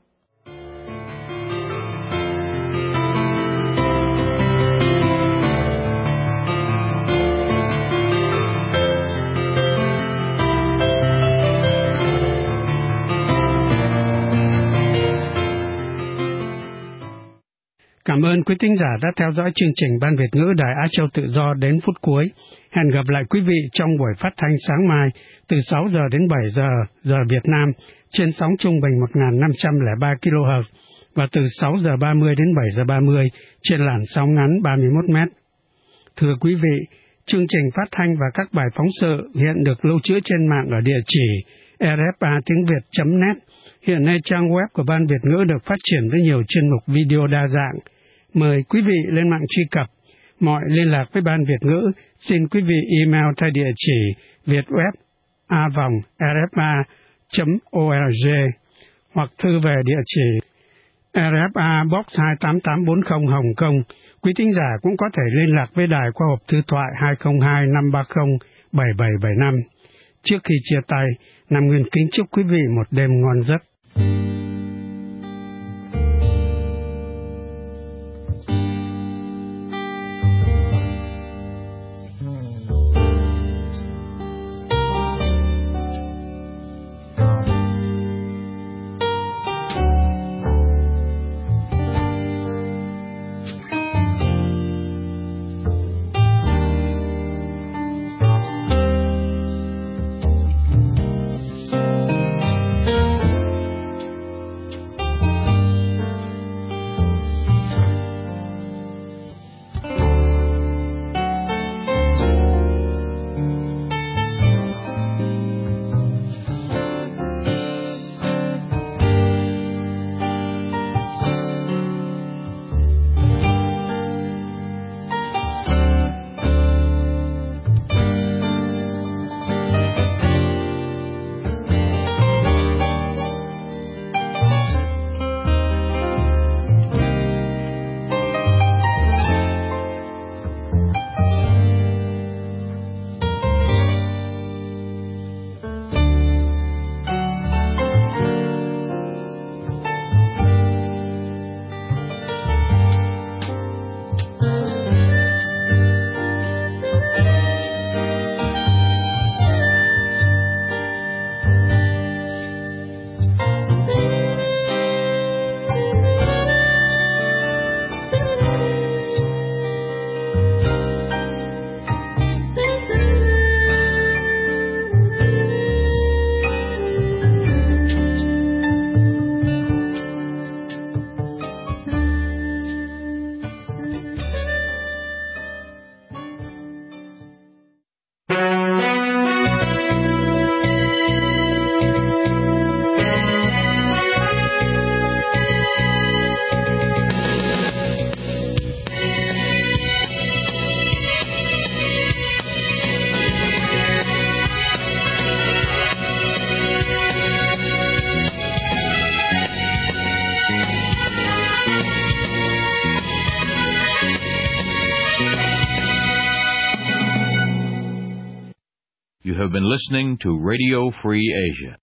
Cảm ơn quý thính giả đã theo dõi chương trình Ban Việt ngữ Đài Á Châu Tự Do đến phút cuối. Hẹn gặp lại quý vị trong buổi phát thanh sáng mai từ 6 giờ đến 7 giờ giờ Việt Nam trên sóng trung bình 1503 kHz và từ 6 giờ 30 đến 7 giờ 30 trên làn sóng ngắn 31 m. Thưa quý vị, chương trình phát thanh và các bài phóng sự hiện được lưu trữ trên mạng ở địa chỉ rfa.viet.net. Hiện nay trang web của Ban Việt ngữ được phát triển với nhiều chuyên mục video đa dạng. Mời quý vị lên mạng truy cập. Mọi liên lạc với Ban Việt ngữ xin quý vị email theo địa chỉ vietweb@rfa.org hoặc thư về địa chỉ RFA Box 28840 Hồng Kông. Quý thính giả cũng có thể liên lạc với đài qua hộp thư thoại 202-530-7775. Trước khi chia tay, Nam Nguyên kính chúc quý vị một đêm ngon giấc. You have been listening to Radio Free Asia.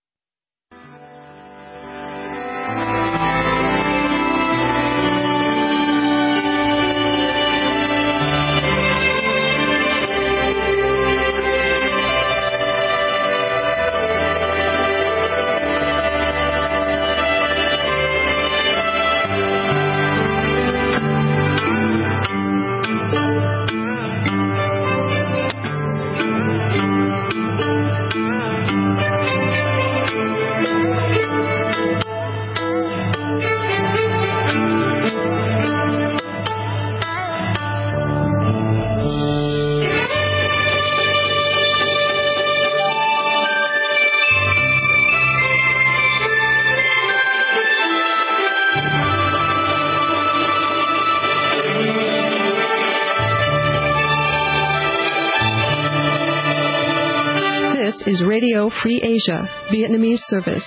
This is Radio Free Asia, Vietnamese service.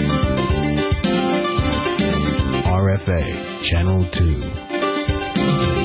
Channel 2.